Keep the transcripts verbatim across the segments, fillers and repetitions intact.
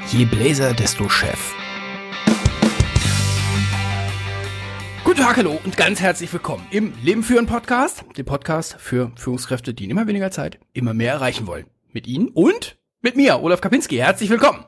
Je Bläser, desto Chef. Guten Tag, hallo und ganz herzlich willkommen im Leben führen Podcast, dem Podcast für Führungskräfte, die in immer weniger Zeit immer mehr erreichen wollen. Mit Ihnen und mit mir, Olaf Kapinski. Herzlich willkommen.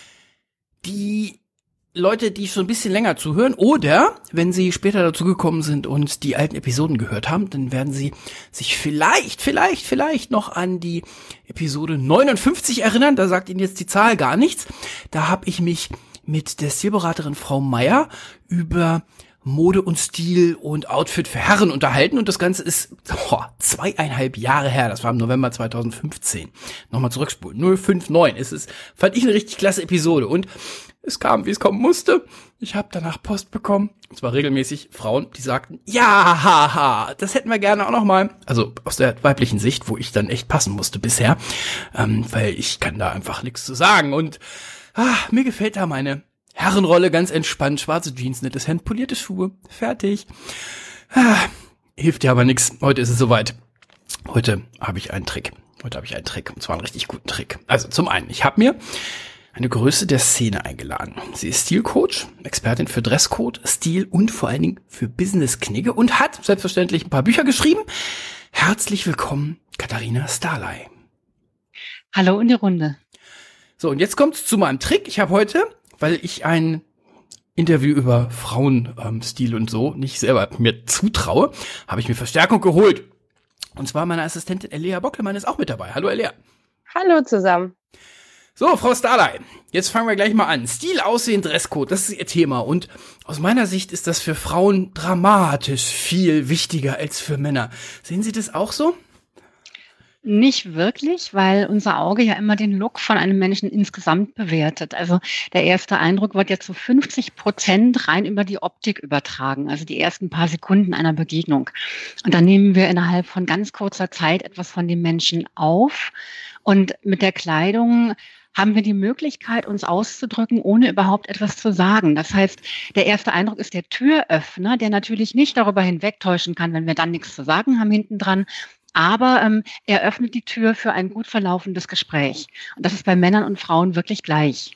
Die Leute, die schon ein bisschen länger zuhören oder wenn sie später dazugekommen sind und die alten Episoden gehört haben, dann werden sie sich vielleicht, vielleicht, vielleicht noch an die Episode neunundfünfzig erinnern. Da sagt Ihnen jetzt die Zahl gar nichts. Da habe ich mich mit der Stilberaterin Frau Meier über Mode und Stil und Outfit für Herren unterhalten und das Ganze ist oh, zweieinhalb Jahre her. Das war im November zweitausendfünfzehn. Nochmal zurückspulen. null fünf neun. Es ist, fand ich eine richtig klasse Episode und es kam, wie es kommen musste. Ich habe danach Post bekommen. Und zwar regelmäßig Frauen, die sagten, ja, haha, das hätten wir gerne auch noch mal. Also aus der weiblichen Sicht, wo ich dann echt passen musste bisher. Ähm, weil ich kann da einfach nichts zu sagen. Und ah, mir gefällt da meine Herrenrolle ganz entspannt. Schwarze Jeans, nettes Hemd, polierte Schuhe. Fertig. Ah, hilft ja aber nichts. Heute ist es soweit. Heute habe ich einen Trick. Heute habe ich einen Trick. Und zwar einen richtig guten Trick. Also zum einen, ich habe mir eine Größe der Szene eingeladen. Sie ist Stilcoach, Expertin für Dresscode, Stil und vor allen Dingen für Business-Knigge und hat selbstverständlich ein paar Bücher geschrieben. Herzlich willkommen, Katharina Starley. Hallo in die Runde. So, und jetzt kommt's zu meinem Trick. Ich habe heute, weil ich ein Interview über Frauenstil ähm, und so nicht selber mir zutraue, habe ich mir Verstärkung geholt. Und zwar meine Assistentin Elea Bocklemann ist auch mit dabei. Hallo Elea. Hallo zusammen. So, Frau Starley, jetzt fangen wir gleich mal an. Stil, Aussehen, Dresscode, das ist Ihr Thema. Und aus meiner Sicht ist das für Frauen dramatisch viel wichtiger als für Männer. Sehen Sie das auch so? Nicht wirklich, weil unser Auge ja immer den Look von einem Menschen insgesamt bewertet. Also der erste Eindruck wird ja zu fünfzig Prozent rein über die Optik übertragen, also die ersten paar Sekunden einer Begegnung. Und dann nehmen wir innerhalb von ganz kurzer Zeit etwas von dem Menschen auf. Und mit der Kleidung haben wir die Möglichkeit, uns auszudrücken, ohne überhaupt etwas zu sagen. Das heißt, der erste Eindruck ist der Türöffner, der natürlich nicht darüber hinwegtäuschen kann, wenn wir dann nichts zu sagen haben hinten dran. Aber ähm, er öffnet die Tür für ein gut verlaufendes Gespräch. Und das ist bei Männern und Frauen wirklich gleich.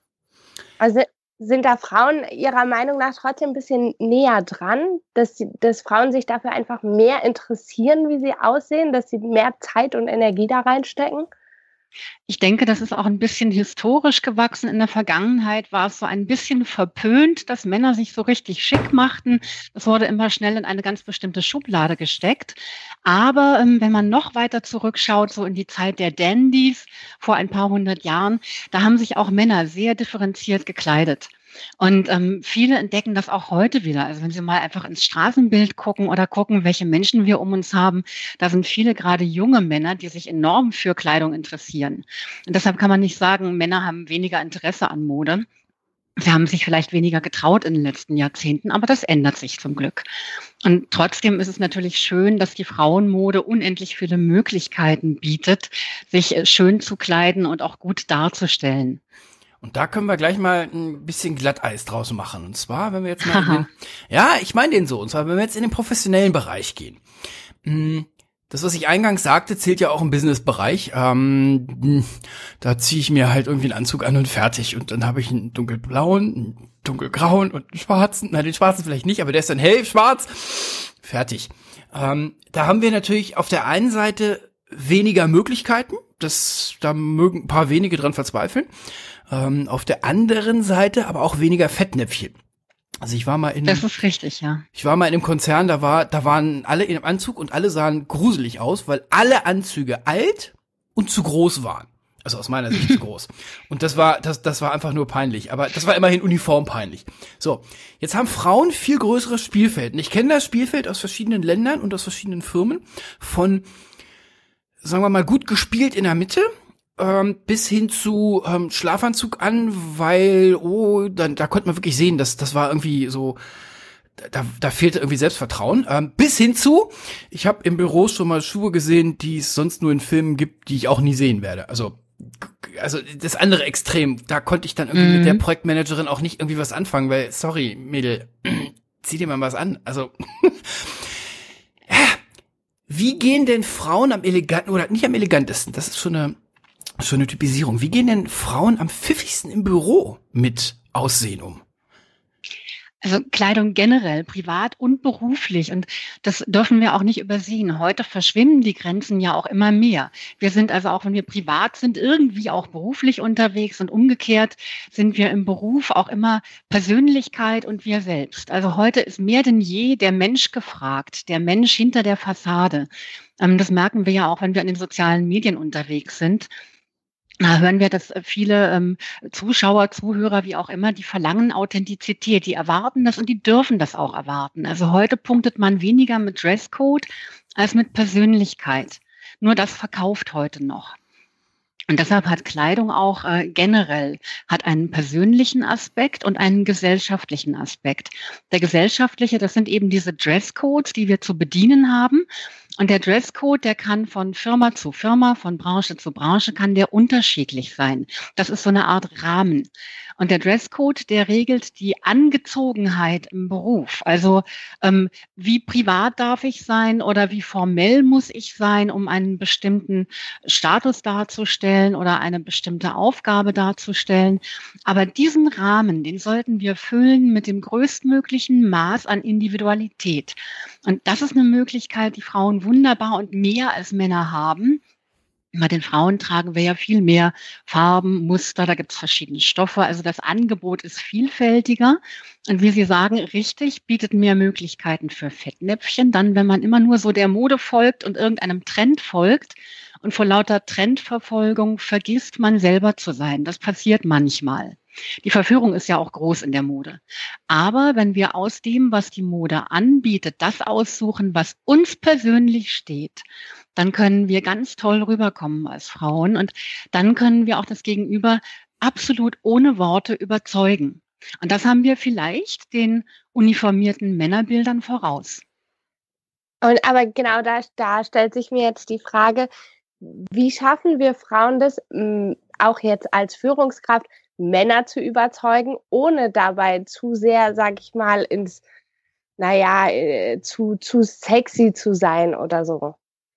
Also sind da Frauen Ihrer Meinung nach trotzdem ein bisschen näher dran, dass, sie, dass Frauen sich dafür einfach mehr interessieren, wie sie aussehen, dass sie mehr Zeit und Energie da reinstecken? Ich denke, das ist auch ein bisschen historisch gewachsen. In der Vergangenheit war es so ein bisschen verpönt, dass Männer sich so richtig schick machten. Das wurde immer schnell in eine ganz bestimmte Schublade gesteckt. Aber ähm, wenn man noch weiter zurückschaut, so in die Zeit der Dandys vor ein paar hundert Jahren, da haben sich auch Männer sehr differenziert gekleidet. Und ähm, viele entdecken das auch heute wieder. Also wenn Sie mal einfach ins Straßenbild gucken oder gucken, welche Menschen wir um uns haben, da sind viele gerade junge Männer, die sich enorm für Kleidung interessieren. Und deshalb kann man nicht sagen, Männer haben weniger Interesse an Mode. Sie haben sich vielleicht weniger getraut in den letzten Jahrzehnten, aber das ändert sich zum Glück. Und trotzdem ist es natürlich schön, dass die Frauenmode unendlich viele Möglichkeiten bietet, sich schön zu kleiden und auch gut darzustellen. Und da können wir gleich mal ein bisschen Glatteis draus machen. Und zwar, wenn wir jetzt mal in den, ja, ich meine den so, und zwar, wenn wir jetzt in den professionellen Bereich gehen. Das, was ich eingangs sagte, zählt ja auch im Business-Bereich. Ähm, da ziehe ich mir halt irgendwie einen Anzug an und fertig. Und dann habe ich einen dunkelblauen, einen dunkelgrauen und einen schwarzen. Nein, den schwarzen vielleicht nicht, aber der ist dann hellschwarz. Fertig. Ähm, da haben wir natürlich auf der einen Seite weniger Möglichkeiten. Das, da mögen ein paar wenige dran verzweifeln. Ähm, auf der anderen Seite aber auch weniger Fettnäpfchen. Also ich war mal in, das ist richtig, ja. Ich war mal in einem Konzern, da war, da waren alle in einem Anzug und alle sahen gruselig aus, weil alle Anzüge alt und zu groß waren. Also aus meiner Sicht zu groß. Und das war, das, das war einfach nur peinlich. Aber das war immerhin uniformpeinlich. So, jetzt haben Frauen viel größeres Spielfeld. Und ich kenne das Spielfeld aus verschiedenen Ländern und aus verschiedenen Firmen. Von, sagen wir mal, gut gespielt in der Mitte. Ähm, bis hin zu ähm, Schlafanzug an, weil, oh, dann, da konnte man wirklich sehen, dass das war irgendwie so, da, da fehlte irgendwie Selbstvertrauen. Ähm, bis hin zu, ich habe im Büro schon mal Schuhe gesehen, die es sonst nur in Filmen gibt, die ich auch nie sehen werde. Also, also das andere Extrem, da konnte ich dann irgendwie mhm. mit der Projektmanagerin auch nicht irgendwie was anfangen, weil, sorry, Mädel, zieh dir mal was an. Also, wie gehen denn Frauen am eleganten, oder nicht am elegantesten, das ist schon eine schon eine Typisierung. Wie gehen denn Frauen am pfiffigsten im Büro mit Aussehen um? Also Kleidung generell, privat und beruflich. Und das dürfen wir auch nicht übersehen. Heute verschwimmen die Grenzen ja auch immer mehr. Wir sind also auch, wenn wir privat sind, irgendwie auch beruflich unterwegs und umgekehrt sind wir im Beruf auch immer Persönlichkeit und wir selbst. Also heute ist mehr denn je der Mensch gefragt, der Mensch hinter der Fassade. Ähm, das merken wir ja auch, wenn wir in den sozialen Medien unterwegs sind. Da hören wir, dass viele ähm, Zuschauer, Zuhörer, wie auch immer, die verlangen Authentizität, die erwarten das und die dürfen das auch erwarten. Also heute punktet man weniger mit Dresscode als mit Persönlichkeit. Nur das verkauft heute noch. Und deshalb hat Kleidung auch äh, generell hat einen persönlichen Aspekt und einen gesellschaftlichen Aspekt. Der gesellschaftliche, das sind eben diese Dresscodes, die wir zu bedienen haben. Und der Dresscode, der kann von Firma zu Firma, von Branche zu Branche, kann der unterschiedlich sein. Das ist so eine Art Rahmen. Und der Dresscode, der regelt die Angezogenheit im Beruf. Also ähm, wie privat darf ich sein oder wie formell muss ich sein, um einen bestimmten Status darzustellen oder eine bestimmte Aufgabe darzustellen. Aber diesen Rahmen, den sollten wir füllen mit dem größtmöglichen Maß an Individualität. Und das ist eine Möglichkeit, die Frauen wunderbar und mehr als Männer haben. Bei den Frauen tragen wir ja viel mehr Farben, Muster, da gibt es verschiedene Stoffe. Also das Angebot ist vielfältiger. Und wie Sie sagen, richtig, bietet mehr Möglichkeiten für Fettnäpfchen. Dann, wenn man immer nur so der Mode folgt und irgendeinem Trend folgt und vor lauter Trendverfolgung vergisst man selber zu sein. Das passiert manchmal. Die Verführung ist ja auch groß in der Mode. Aber wenn wir aus dem, was die Mode anbietet, das aussuchen, was uns persönlich steht, dann können wir ganz toll rüberkommen als Frauen und dann können wir auch das Gegenüber absolut ohne Worte überzeugen. Und das haben wir vielleicht den uniformierten Männerbildern voraus. Und aber genau da, da stellt sich mir jetzt die Frage, wie schaffen wir Frauen das, mh, auch jetzt als Führungskraft, Männer zu überzeugen, ohne dabei zu sehr, sag ich mal, ins, naja, äh, zu, zu sexy zu sein oder so.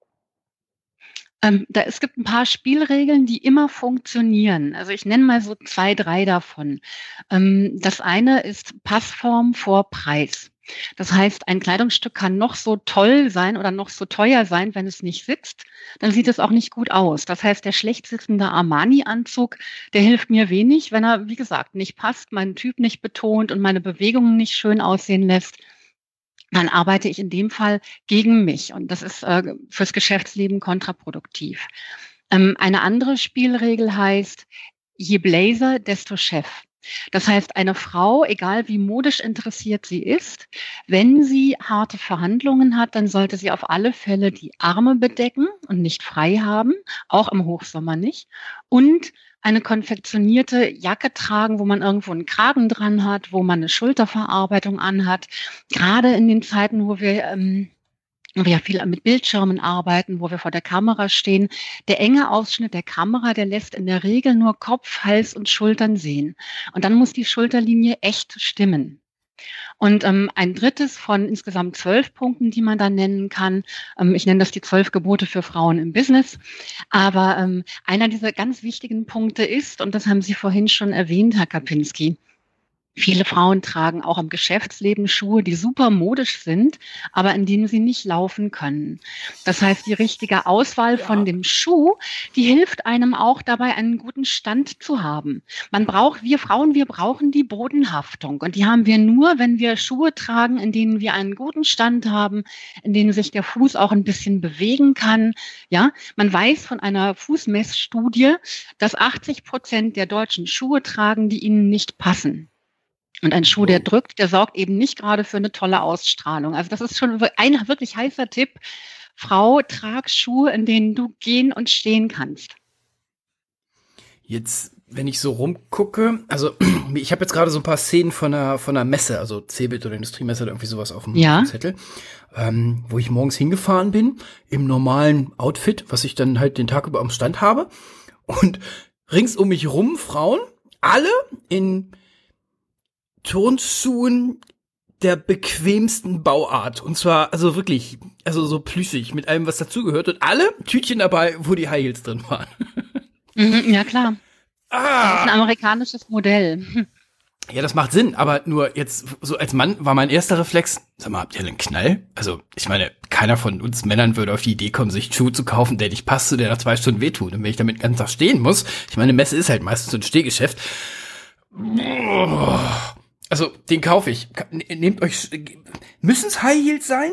Ähm, da, es gibt ein paar Spielregeln, die immer funktionieren. Also ich nenne mal so zwei, drei davon. Ähm, das eine ist Passform vor Preis. Das heißt, ein Kleidungsstück kann noch so toll sein oder noch so teuer sein, wenn es nicht sitzt, dann sieht es auch nicht gut aus. Das heißt, der schlecht sitzende Armani-Anzug, der hilft mir wenig, wenn er, wie gesagt, nicht passt, meinen Typ nicht betont und meine Bewegungen nicht schön aussehen lässt. Dann arbeite ich in dem Fall gegen mich. Und das ist äh, fürs Geschäftsleben kontraproduktiv. Ähm, eine andere Spielregel heißt, je Blazer, desto Chef. Das heißt, eine Frau, egal wie modisch interessiert sie ist, wenn sie harte Verhandlungen hat, dann sollte sie auf alle Fälle die Arme bedecken und nicht frei haben, auch im Hochsommer nicht. Und eine konfektionierte Jacke tragen, wo man irgendwo einen Kragen dran hat, wo man eine Schulterverarbeitung anhat. Gerade in den Zeiten, wo wir ähm, wo wir ja viel mit Bildschirmen arbeiten, wo wir vor der Kamera stehen. Der enge Ausschnitt der Kamera, der lässt in der Regel nur Kopf, Hals und Schultern sehen. Und dann muss die Schulterlinie echt stimmen. Und ähm, ein drittes von insgesamt zwölf Punkten, die man da nennen kann. Ähm, ich nenne das die zwölf Gebote für Frauen im Business. Aber ähm, einer dieser ganz wichtigen Punkte ist, und das haben Sie vorhin schon erwähnt, Herr Kapinski, viele Frauen tragen auch im Geschäftsleben Schuhe, die super modisch sind, aber in denen sie nicht laufen können. Das heißt, die richtige Auswahl von dem Schuh, die hilft einem auch dabei, einen guten Stand zu haben. Man braucht, wir Frauen, wir brauchen die Bodenhaftung. Und die haben wir nur, wenn wir Schuhe tragen, in denen wir einen guten Stand haben, in denen sich der Fuß auch ein bisschen bewegen kann. Ja, man weiß von einer Fußmessstudie, dass achtzig Prozent der Deutschen Schuhe tragen, die ihnen nicht passen. Und ein Schuh, der drückt, der sorgt eben nicht gerade für eine tolle Ausstrahlung. Also das ist schon ein wirklich heißer Tipp. Frau, trag Schuhe, in denen du gehen und stehen kannst. Jetzt, wenn ich so rumgucke, also ich habe jetzt gerade so ein paar Szenen von einer, von einer Messe, also Cebit oder Industriemesse oder irgendwie sowas auf dem ja. Zettel, ähm, wo ich morgens hingefahren bin, im normalen Outfit, was ich dann halt den Tag über am Stand habe. Und rings um mich rum Frauen, alle in Turnschuhen der bequemsten Bauart. Und zwar, also wirklich, also so plüschig mit allem, was dazugehört. Und alle Tütchen dabei, wo die High Heels drin waren. Mhm, ja, klar. Das ist ein Ah! amerikanisches Modell. Hm. Ja, das macht Sinn, aber nur jetzt, so als Mann war mein erster Reflex, sag mal, habt ihr einen Knall? Also, ich meine, keiner von uns Männern würde auf die Idee kommen, sich einen Schuh zu kaufen, der nicht passt, der nach zwei Stunden wehtut. Und wenn ich damit den ganzen Tag stehen muss, ich meine, Messe ist halt meistens so ein Stehgeschäft. Also, den kaufe ich. Nehmt euch, müssen es High Heels sein?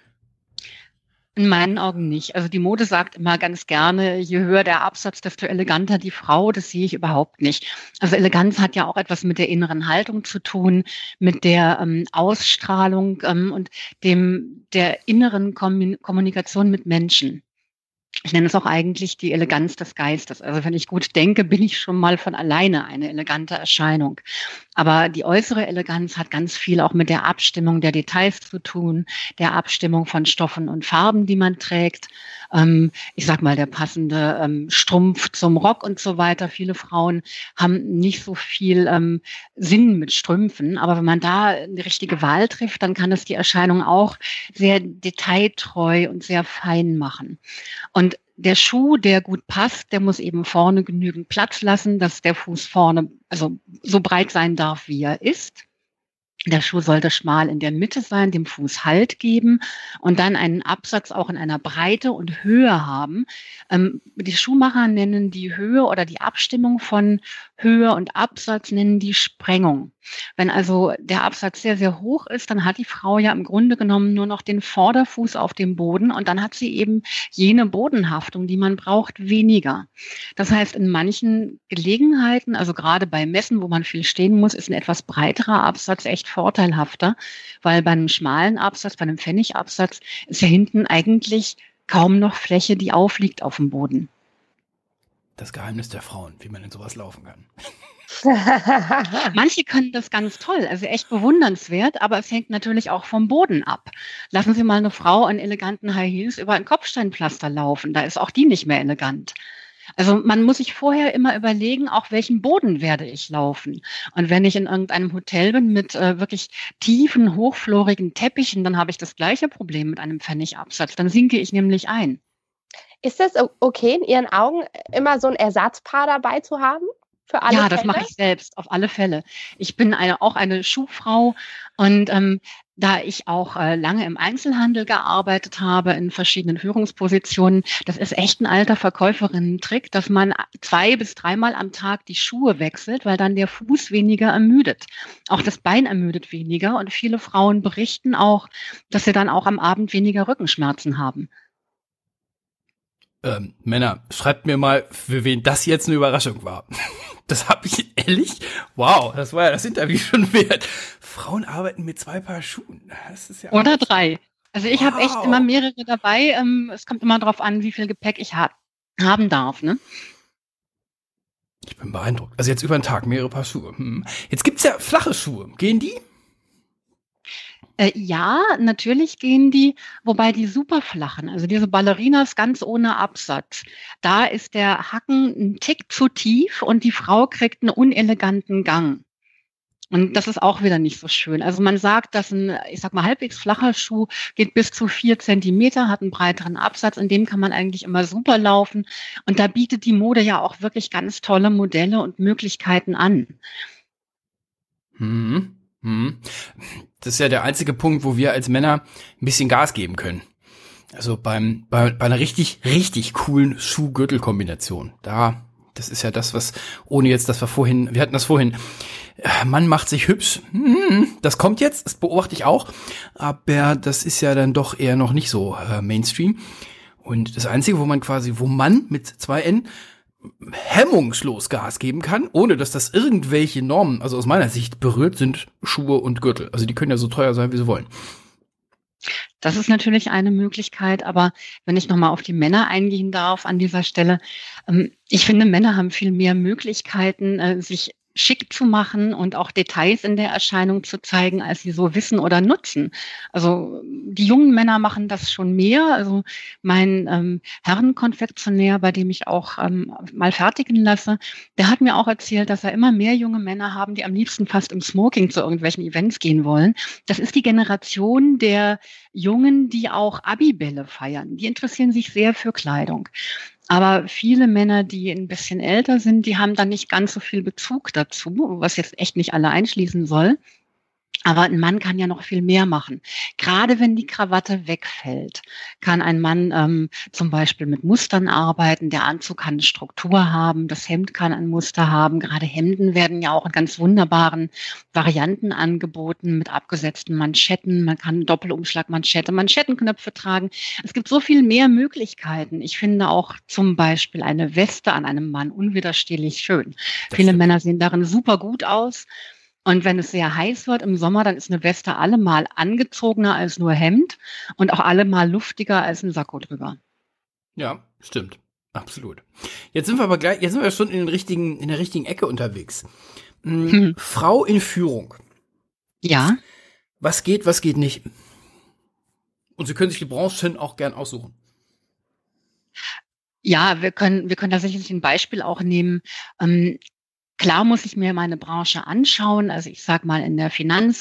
In meinen Augen nicht. Also die Mode sagt immer ganz gerne, je höher der Absatz, desto eleganter die Frau. Das sehe ich überhaupt nicht. Also Eleganz hat ja auch etwas mit der inneren Haltung zu tun, mit der ähm, Ausstrahlung ähm, und dem der inneren Kommun- Kommunikation mit Menschen. Ich nenne es auch eigentlich die Eleganz des Geistes. Also wenn ich gut denke, bin ich schon mal von alleine eine elegante Erscheinung. Aber die äußere Eleganz hat ganz viel auch mit der Abstimmung der Details zu tun, der Abstimmung von Stoffen und Farben, die man trägt. Ähm, ich sag mal, der passende ähm, Strumpf zum Rock und so weiter. Viele Frauen haben nicht so viel ähm, Sinn mit Strümpfen. Aber wenn man da eine richtige Wahl trifft, dann kann es die Erscheinung auch sehr detailtreu und sehr fein machen. Und der Schuh, der gut passt, der muss eben vorne genügend Platz lassen, dass der Fuß vorne also so breit sein darf, wie er ist. Der Schuh sollte schmal in der Mitte sein, dem Fuß Halt geben und dann einen Absatz auch in einer Breite und Höhe haben. Ähm, die Schuhmacher nennen die Höhe oder die Abstimmung von Höhe und Absatz, nennen die Sprengung. Wenn also der Absatz sehr, sehr hoch ist, dann hat die Frau ja im Grunde genommen nur noch den Vorderfuß auf dem Boden und dann hat sie eben jene Bodenhaftung, die man braucht, weniger. Das heißt, in manchen Gelegenheiten, also gerade bei Messen, wo man viel stehen muss, ist ein etwas breiterer Absatz echt vorteilhafter, weil bei einem schmalen Absatz, bei einem Pfennigabsatz ist ja hinten eigentlich kaum noch Fläche, die aufliegt auf dem Boden. Das Geheimnis der Frauen, wie man in sowas laufen kann. Manche können das ganz toll, also echt bewundernswert, aber es hängt natürlich auch vom Boden ab. Lassen Sie mal eine Frau in eleganten High Heels über ein Kopfsteinpflaster laufen, da ist auch die nicht mehr elegant. Also man muss sich vorher immer überlegen, auf welchen Boden werde ich laufen. Und wenn ich in irgendeinem Hotel bin mit äh, wirklich tiefen, hochflorigen Teppichen, dann habe ich das gleiche Problem mit einem Pfennigabsatz. Dann sinke ich nämlich ein. Ist es okay, in Ihren Augen immer so ein Ersatzpaar dabei zu haben? Für alle Ja, das Fälle? mache ich selbst, auf alle Fälle. Ich bin eine, auch eine Schuhfrau und ähm, da ich auch äh, lange im Einzelhandel gearbeitet habe, in verschiedenen Führungspositionen, das ist echt ein alter Verkäuferinnen-Trick, dass man zwei bis dreimal am Tag die Schuhe wechselt, weil dann der Fuß weniger ermüdet. Auch das Bein ermüdet weniger und viele Frauen berichten auch, dass sie dann auch am Abend weniger Rückenschmerzen haben. Ähm, Männer, schreibt mir mal, für wen das jetzt eine Überraschung war. Das habe ich ehrlich, wow, das war ja das Interview schon wert. Frauen arbeiten mit zwei Paar Schuhen. Das ist ja Oder drei. Also ich habe echt Wow. immer mehrere dabei. Ähm, es kommt immer darauf an, wie viel Gepäck ich ha- haben darf. Ne? Ich bin beeindruckt. Also jetzt über den Tag mehrere Paar Schuhe. Hm. Jetzt gibt's ja flache Schuhe. Gehen die? Äh, ja, natürlich gehen die, wobei die super flachen, also diese Ballerinas ganz ohne Absatz, da ist der Hacken ein Tick zu tief und die Frau kriegt einen uneleganten Gang. Und das ist auch wieder nicht so schön. Also man sagt, dass ein, ich sag mal, halbwegs flacher Schuh geht bis zu vier Zentimeter, hat einen breiteren Absatz, in dem kann man eigentlich immer super laufen. Und da bietet die Mode ja auch wirklich ganz tolle Modelle und Möglichkeiten an. Hm. Hm. Das ist ja der einzige Punkt, wo wir als Männer ein bisschen Gas geben können. Also beim bei, bei einer richtig, richtig coolen Schuh-Gürtel-Kombination. Da, das ist ja das, was, ohne jetzt, dass wir vorhin, wir hatten das vorhin, Mann macht sich hübsch. Hm, das kommt jetzt, das beobachte ich auch. Aber das ist ja dann doch eher noch nicht so äh, Mainstream. Und das Einzige, wo man quasi, wo man mit zwei N hemmungslos Gas geben kann, ohne dass das irgendwelche Normen, also aus meiner Sicht, berührt, sind Schuhe und Gürtel. Also die können ja so teuer sein, wie sie wollen. Das ist natürlich eine Möglichkeit, aber wenn ich nochmal auf die Männer eingehen darf an dieser Stelle, ähm, ich finde, Männer haben viel mehr Möglichkeiten, äh, sich schick zu machen und auch Details in der Erscheinung zu zeigen, als sie so wissen oder nutzen. Also die jungen Männer machen das schon mehr. Also mein ähm, Herrenkonfektionär, bei dem ich auch ähm, mal fertigen lasse, der hat mir auch erzählt, dass er immer mehr junge Männer haben, die am liebsten fast im Smoking zu irgendwelchen Events gehen wollen. Das ist die Generation der Jungen, die auch Abibälle feiern. Die interessieren sich sehr für Kleidung. Aber viele Männer, die ein bisschen älter sind, die haben dann nicht ganz so viel Bezug dazu, was jetzt echt nicht alle einschließen soll. Aber ein Mann kann ja noch viel mehr machen. Gerade wenn die Krawatte wegfällt, kann ein Mann ähm, zum Beispiel mit Mustern arbeiten. Der Anzug kann eine Struktur haben, das Hemd kann ein Muster haben. Gerade Hemden werden ja auch in ganz wunderbaren Varianten angeboten mit abgesetzten Manschetten. Man kann Doppelumschlagmanschette, Manschettenknöpfe tragen. Es gibt so viel mehr Möglichkeiten. Ich finde auch zum Beispiel eine Weste an einem Mann unwiderstehlich schön. Das Viele stimmt. Männer sehen darin super gut aus. Und wenn es sehr heiß wird im Sommer, dann ist eine Weste allemal angezogener als nur Hemd und auch allemal luftiger als ein Sakko drüber. Ja, stimmt. Absolut. Jetzt sind wir aber gleich, jetzt sind wir schon in, den richtigen, in der richtigen Ecke unterwegs. Hm, Hm. Frau in Führung. Ja, Was geht, was geht nicht? Und Sie können sich die Branchen auch gern aussuchen. ja, wir können, wir können tatsächlich ein Beispiel auch nehmen. Ähm, Klar muss ich mir meine Branche anschauen. Also ich sage mal in der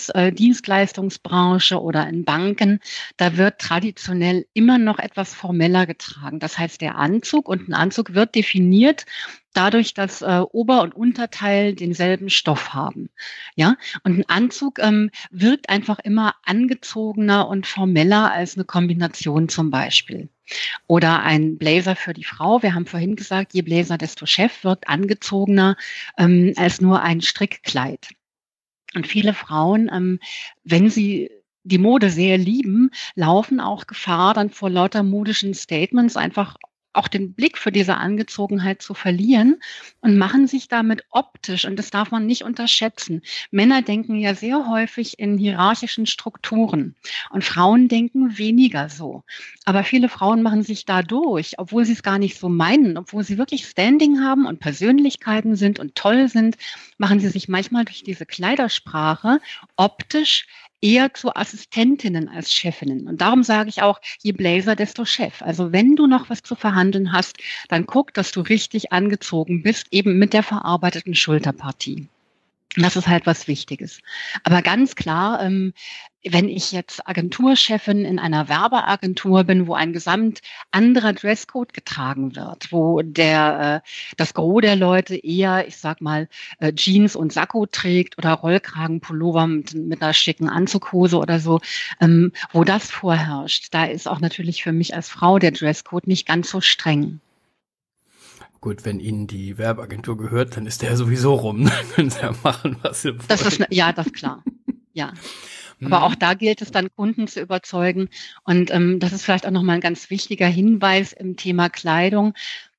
Finanzdienstleistungsbranche oder in Banken, da wird traditionell immer noch etwas formeller getragen. Das heißt, der Anzug und ein Anzug wird definiert dadurch, dass äh, Ober- und Unterteil denselben Stoff haben. Ja, und ein Anzug ähm, wirkt einfach immer angezogener und formeller als eine Kombination zum Beispiel. Oder ein Blazer für die Frau. Wir haben vorhin gesagt, je Bläser, desto Chef, wirkt angezogener ähm, als nur ein Strickkleid. Und viele Frauen, ähm, wenn sie die Mode sehr lieben, laufen auch Gefahr, dann vor lauter modischen Statements einfach auch den Blick für diese Angezogenheit zu verlieren und machen sich damit optisch, und das darf man nicht unterschätzen. Männer denken ja sehr häufig in hierarchischen Strukturen und Frauen denken weniger so. Aber viele Frauen machen sich dadurch, obwohl sie es gar nicht so meinen, obwohl sie wirklich Standing haben und Persönlichkeiten sind und toll sind, machen sie sich manchmal durch diese Kleidersprache optisch eher zu Assistentinnen als Chefinnen. Und darum sage ich auch, je Blazer, desto Chef. Also wenn du noch was zu verhandeln hast, dann guck, dass du richtig angezogen bist, eben mit der verarbeiteten Schulterpartie. Das ist halt was Wichtiges. Aber ganz klar, ähm, wenn ich jetzt Agenturchefin in einer Werbeagentur bin, wo ein gesamt anderer Dresscode getragen wird, wo der äh, das Gros der Leute eher, ich sag mal, äh, Jeans und Sakko trägt oder Rollkragenpullover mit, mit einer schicken Anzughose oder so, ähm, wo das vorherrscht, da ist auch natürlich für mich als Frau der Dresscode nicht ganz so streng. Gut, wenn Ihnen die Werbeagentur gehört, dann ist der sowieso rum. Dann können Sie ja machen, was Sie wollen. Das ist, ja, das ist klar. Ja. Aber auch da gilt es dann, Kunden zu überzeugen. Und ähm, das ist vielleicht auch nochmal ein ganz wichtiger Hinweis im Thema Kleidung.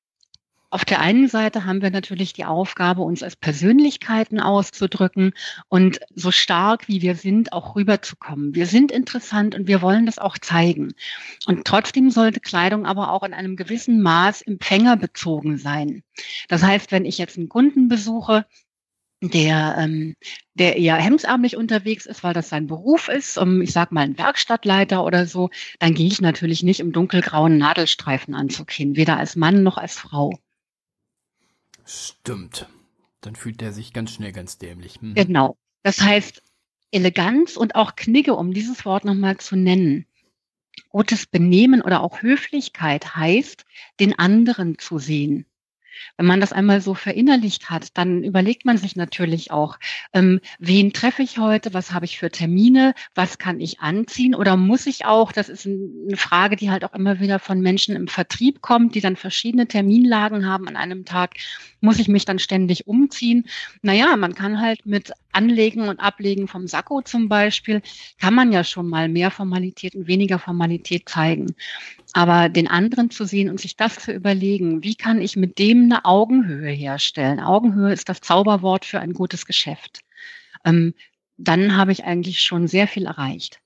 Auf der einen Seite haben wir natürlich die Aufgabe, uns als Persönlichkeiten auszudrücken und so stark, wie wir sind, auch rüberzukommen. Wir sind interessant und wir wollen das auch zeigen. Und trotzdem sollte Kleidung aber auch in einem gewissen Maß empfängerbezogen sein. Das heißt, wenn ich jetzt einen Kunden besuche, der, ähm, der eher hemdsärmlich unterwegs ist, weil das sein Beruf ist, um, ich sag mal, ein Werkstattleiter oder so, dann gehe ich natürlich nicht im dunkelgrauen Nadelstreifenanzug hin, weder als Mann noch als Frau. Stimmt. Dann fühlt der sich ganz schnell ganz dämlich. Mhm. Genau. Das heißt, Eleganz und auch Knigge, um dieses Wort nochmal zu nennen. Gutes Benehmen oder auch Höflichkeit heißt, den anderen zu sehen. Wenn man das einmal so verinnerlicht hat, dann überlegt man sich natürlich auch, ähm, wen treffe ich heute, was habe ich für Termine, was kann ich anziehen oder muss ich auch, das ist ein, eine Frage, die halt auch immer wieder von Menschen im Vertrieb kommt, die dann verschiedene Terminlagen haben an einem Tag, muss ich mich dann ständig umziehen? Naja, man kann halt mit Anlegen und Ablegen vom Sakko zum Beispiel, kann man ja schon mal mehr Formalität und weniger Formalität zeigen. Aber den anderen zu sehen und sich das zu überlegen, wie kann ich mit dem eine Augenhöhe herstellen? Augenhöhe ist das Zauberwort für ein gutes Geschäft. Ähm, dann habe ich eigentlich schon sehr viel erreicht.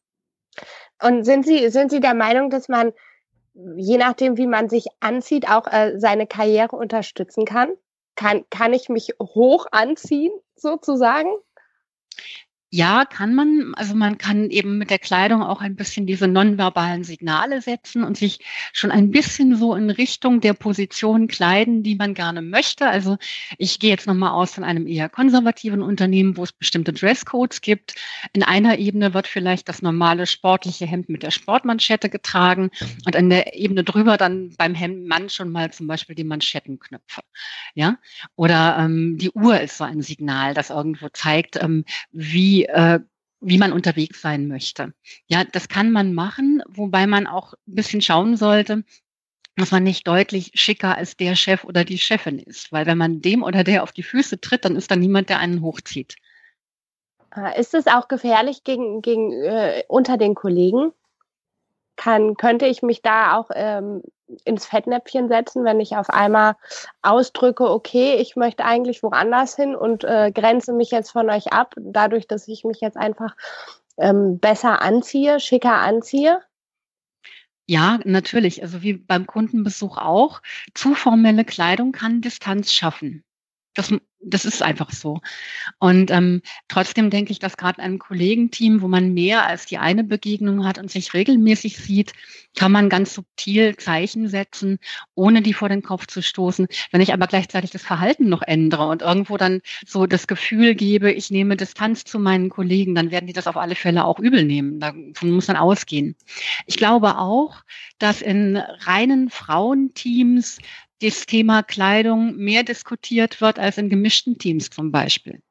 Und sind Sie, sind Sie der Meinung, dass man, je nachdem, wie man sich anzieht, auch äh, seine Karriere unterstützen kann? Kann, kann ich mich hoch anziehen, sozusagen? Ja, kann man. Also man kann eben mit der Kleidung auch ein bisschen diese nonverbalen Signale setzen und sich schon ein bisschen so in Richtung der Position kleiden, die man gerne möchte. Also ich gehe jetzt nochmal aus von einem eher konservativen Unternehmen, wo es bestimmte Dresscodes gibt. In einer Ebene wird vielleicht das normale sportliche Hemd mit der Sportmanschette getragen und an der Ebene drüber dann beim Hemdmann schon mal zum Beispiel die Manschettenknöpfe. Ja, oder ähm, die Uhr ist so ein Signal, das irgendwo zeigt, ähm, wie äh, wie man unterwegs sein möchte. Ja, das kann man machen, wobei man auch ein bisschen schauen sollte, dass man nicht deutlich schicker als der Chef oder die Chefin ist. Weil wenn man dem oder der auf die Füße tritt, dann ist da niemand, der einen hochzieht. Ist es auch gefährlich gegen, gegen äh, unter den Kollegen? Kann, könnte ich mich da auch ähm, ins Fettnäpfchen setzen, wenn ich auf einmal ausdrücke, okay, ich möchte eigentlich woanders hin und äh, grenze mich jetzt von euch ab, dadurch, dass ich mich jetzt einfach ähm, besser anziehe, schicker anziehe? Ja, natürlich. Also wie beim Kundenbesuch auch. Zu formelle Kleidung kann Distanz schaffen. Das, das ist einfach so. Und ähm, trotzdem denke ich, dass gerade in einem Kollegenteam, wo man mehr als die eine Begegnung hat und sich regelmäßig sieht, kann man ganz subtil Zeichen setzen, ohne die vor den Kopf zu stoßen. Wenn ich aber gleichzeitig das Verhalten noch ändere und irgendwo dann so das Gefühl gebe, ich nehme Distanz zu meinen Kollegen, dann werden die das auf alle Fälle auch übel nehmen. Davon muss man ausgehen. Ich glaube auch, dass in reinen Frauenteams das Thema Kleidung mehr diskutiert wird als in gemischten Teams zum Beispiel.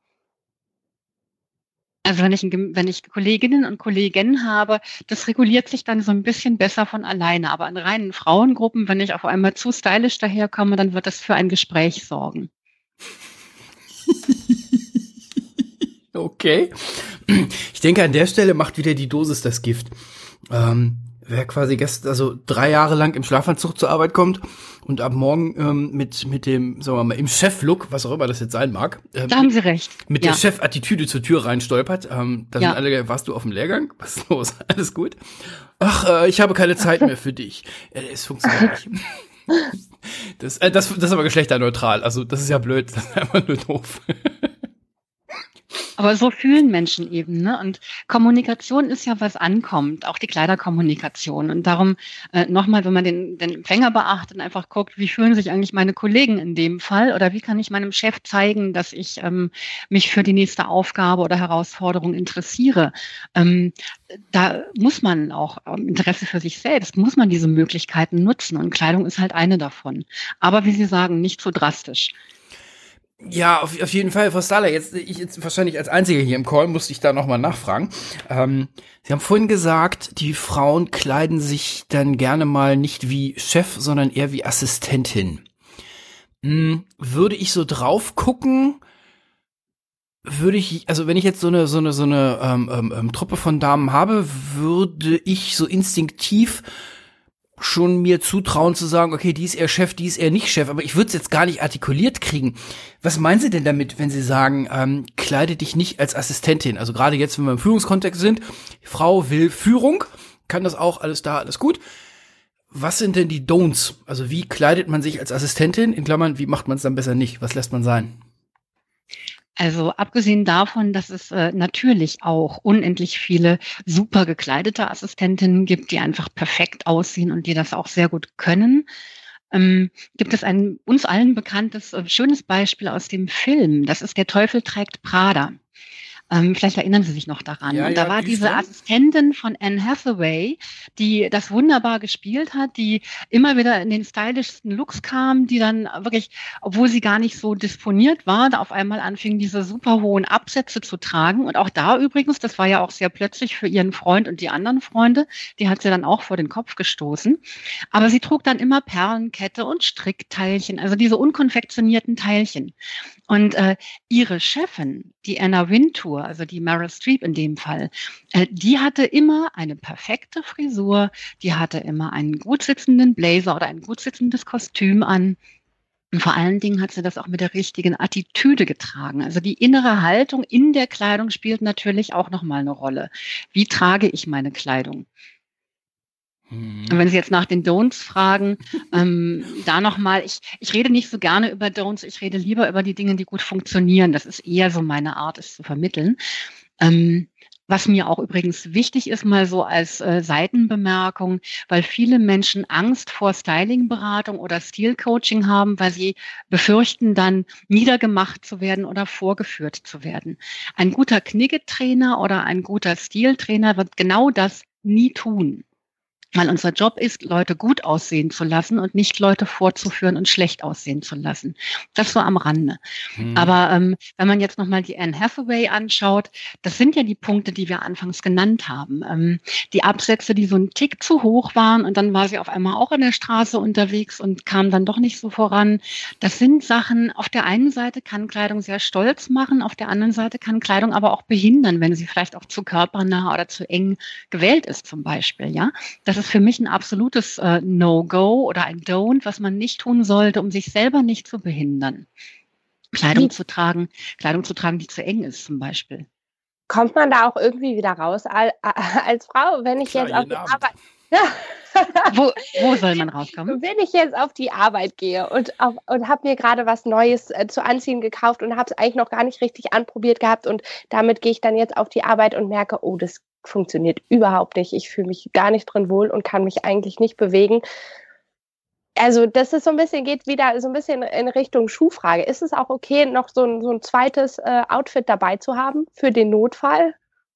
Also wenn ich, ein, wenn ich Kolleginnen und Kollegen habe, das reguliert sich dann so ein bisschen besser von alleine. Aber in reinen Frauengruppen, wenn ich auf einmal zu stylisch daherkomme, dann wird das für ein Gespräch sorgen. Okay. Ich denke, an der Stelle macht wieder die Dosis das Gift. Ähm, wer quasi gestern, also drei Jahre lang im Schlafanzug zur Arbeit kommt und ab morgen ähm, mit mit dem, sagen wir mal, im Chef-Look, was auch immer das jetzt sein mag. Ähm, da haben Sie recht. Mit ja. der Chef-Attitüde zur Tür reinstolpert. Ähm, da ja. sind alle, warst du auf dem Lehrgang? Was ist los? Alles gut? Ach, äh, ich habe keine Zeit mehr für dich. Äh, es funktioniert nicht. Das, äh, das, das ist aber geschlechterneutral. Also das ist ja blöd. Das ist einfach nur doof. Aber so fühlen Menschen eben, ne? Und Kommunikation ist ja, was ankommt, auch die Kleiderkommunikation. Und darum äh, nochmal, wenn man den, den Empfänger beachtet und einfach guckt, wie fühlen sich eigentlich meine Kollegen in dem Fall oder wie kann ich meinem Chef zeigen, dass ich ähm, mich für die nächste Aufgabe oder Herausforderung interessiere. Ähm, da muss man auch ähm, Interesse für sich selbst, muss man diese Möglichkeiten nutzen und Kleidung ist halt eine davon. Aber wie Sie sagen, nicht so drastisch. Ja, auf, auf jeden Fall, Frau Stahler, jetzt, ich jetzt wahrscheinlich als Einzige hier im Call musste ich da nochmal nachfragen. Ähm, Sie haben vorhin gesagt, die Frauen kleiden sich dann gerne mal nicht wie Chef, sondern eher wie Assistentin. Hm, würde ich so drauf gucken, würde ich, also wenn ich jetzt so eine, so eine, so eine ähm, ähm, Truppe von Damen habe, würde ich so instinktiv schon mir zutrauen zu sagen, okay, die ist eher Chef, die ist eher nicht Chef, aber ich würde es jetzt gar nicht artikuliert kriegen. Was meinen Sie denn damit, wenn Sie sagen, ähm, kleide dich nicht als Assistentin? Also gerade jetzt, wenn wir im Führungskontext sind, die Frau will Führung, kann das auch, alles da, alles gut. Was sind denn die Don'ts? Also wie kleidet man sich als Assistentin? In Klammern, wie macht man es dann besser nicht? Was lässt man sein? Also abgesehen davon, dass es äh, natürlich auch unendlich viele super gekleidete Assistentinnen gibt, die einfach perfekt aussehen und die das auch sehr gut können, ähm, gibt es ein uns allen bekanntes, äh, schönes Beispiel aus dem Film. Das ist Der Teufel trägt Prada. Ähm, vielleicht erinnern Sie sich noch daran. Ja, und da ja, war die diese schon. Assistentin von Anne Hathaway, die das wunderbar gespielt hat, die immer wieder in den stylischsten Looks kam, die dann wirklich, obwohl sie gar nicht so disponiert war, da auf einmal anfing, diese super hohen Absätze zu tragen. Und auch da übrigens, das war ja auch sehr plötzlich für ihren Freund und die anderen Freunde, die hat sie dann auch vor den Kopf gestoßen. Aber sie trug dann immer Perlenkette und Strickteilchen, also diese unkonfektionierten Teilchen. Und äh, ihre Chefin, die Anna Wintour, also die Meryl Streep in dem Fall, äh, die hatte immer eine perfekte Frisur, die hatte immer einen gut sitzenden Blazer oder ein gut sitzendes Kostüm an. Und vor allen Dingen hat sie das auch mit der richtigen Attitüde getragen. Also die innere Haltung in der Kleidung spielt natürlich auch nochmal eine Rolle. Wie trage ich meine Kleidung? Und wenn Sie jetzt nach den Don'ts fragen, ähm, da nochmal, ich, ich rede nicht so gerne über Don'ts, ich rede lieber über die Dinge, die gut funktionieren. Das ist eher so meine Art, es zu vermitteln. Ähm, Was mir auch übrigens wichtig ist, mal so als äh, Seitenbemerkung, weil viele Menschen Angst vor Stylingberatung oder Stilcoaching haben, weil sie befürchten, dann niedergemacht zu werden oder vorgeführt zu werden. Ein guter Knigge-Trainer oder ein guter Stiltrainer wird genau das nie tun. Weil unser Job ist, Leute gut aussehen zu lassen und nicht Leute vorzuführen und schlecht aussehen zu lassen. Das so am Rande. Hm. Aber ähm, wenn man jetzt nochmal die Anne Hathaway anschaut, das sind ja die Punkte, die wir anfangs genannt haben. Ähm, die Absätze, die so ein Tick zu hoch waren und dann war sie auf einmal auch in der Straße unterwegs und kam dann doch nicht so voran. Das sind Sachen, auf der einen Seite kann Kleidung sehr stolz machen, auf der anderen Seite kann Kleidung aber auch behindern, wenn sie vielleicht auch zu körpernah oder zu eng gewählt ist zum Beispiel. Ja, das ist für mich ein absolutes äh, No-Go oder ein Don't, was man nicht tun sollte, um sich selber nicht zu behindern. Kleidung Wie zu tragen, Kleidung zu tragen, die zu eng ist zum Beispiel. kommt man da auch irgendwie wieder raus al- als Frau, wenn ich Klar, jetzt auf jeden die Abend. Arbeit, Wo, wo soll man rauskommen? wenn ich jetzt auf die Arbeit gehe und, auf, und habe mir gerade was Neues äh, zu anziehen gekauft und habe es eigentlich noch gar nicht richtig anprobiert gehabt und damit gehe ich dann jetzt auf die Arbeit und merke, oh, das funktioniert überhaupt nicht. Ich fühle mich gar nicht drin wohl und kann mich eigentlich nicht bewegen. Also das ist so ein bisschen, geht wieder so ein bisschen in Richtung Schuhfrage. Ist es auch okay, noch so ein, so ein zweites äh, Outfit dabei zu haben für den Notfall?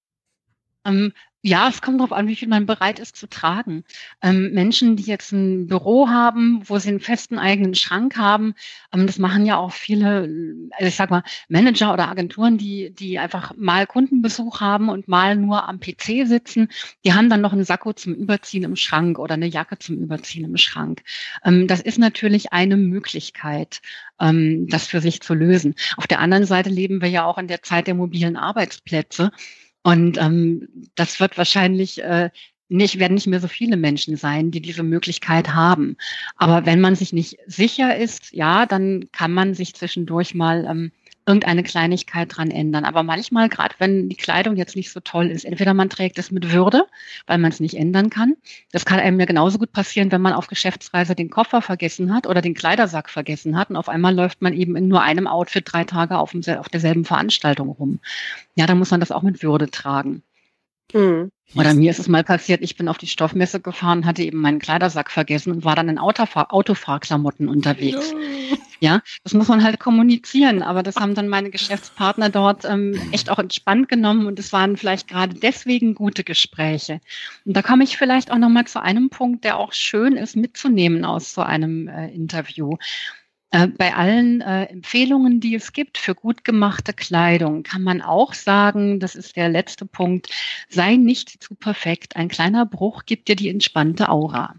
Ähm, ja, es kommt darauf an, wie viel man bereit ist zu tragen. Ähm, Menschen, die jetzt ein Büro haben, wo sie einen festen eigenen Schrank haben, ähm, das machen ja auch viele, also ich sag mal, Manager oder Agenturen, die, die einfach mal Kundenbesuch haben und mal nur am P C sitzen, die haben dann noch einen Sakko zum Überziehen im Schrank oder eine Jacke zum Überziehen im Schrank. Ähm, das ist natürlich eine Möglichkeit, ähm, das für sich zu lösen. Auf der anderen Seite leben wir ja auch in der Zeit der mobilen Arbeitsplätze. Und ähm, das wird wahrscheinlich äh, nicht, werden nicht mehr so viele Menschen sein, die diese Möglichkeit haben. Aber wenn man sich nicht sicher ist, ja, dann kann man sich zwischendurch mal ähm, irgendeine Kleinigkeit dran ändern. Aber manchmal, gerade wenn die Kleidung jetzt nicht so toll ist, entweder man trägt es mit Würde, weil man es nicht ändern kann. Das kann einem ja genauso gut passieren, wenn man auf Geschäftsreise den Koffer vergessen hat oder den Kleidersack vergessen hat und auf einmal läuft man eben in nur einem Outfit drei Tage auf, dem, auf derselben Veranstaltung rum. Ja, dann muss man das auch mit Würde tragen. Hm. Oder mir ist es mal passiert, ich bin auf die Stoffmesse gefahren, hatte eben meinen Kleidersack vergessen und war dann in Autofahr- Autofahrklamotten unterwegs. Ja, das muss man halt kommunizieren, aber das haben dann meine Geschäftspartner dort ähm, echt auch entspannt genommen und es waren vielleicht gerade deswegen gute Gespräche. Und da komme ich vielleicht auch nochmal zu einem Punkt, der auch schön ist mitzunehmen aus so einem äh, Interview. Äh, bei allen äh, Empfehlungen, die es gibt für gut gemachte Kleidung, kann man auch sagen, das ist der letzte Punkt, sei nicht zu perfekt. Ein kleiner Bruch gibt dir die entspannte Aura.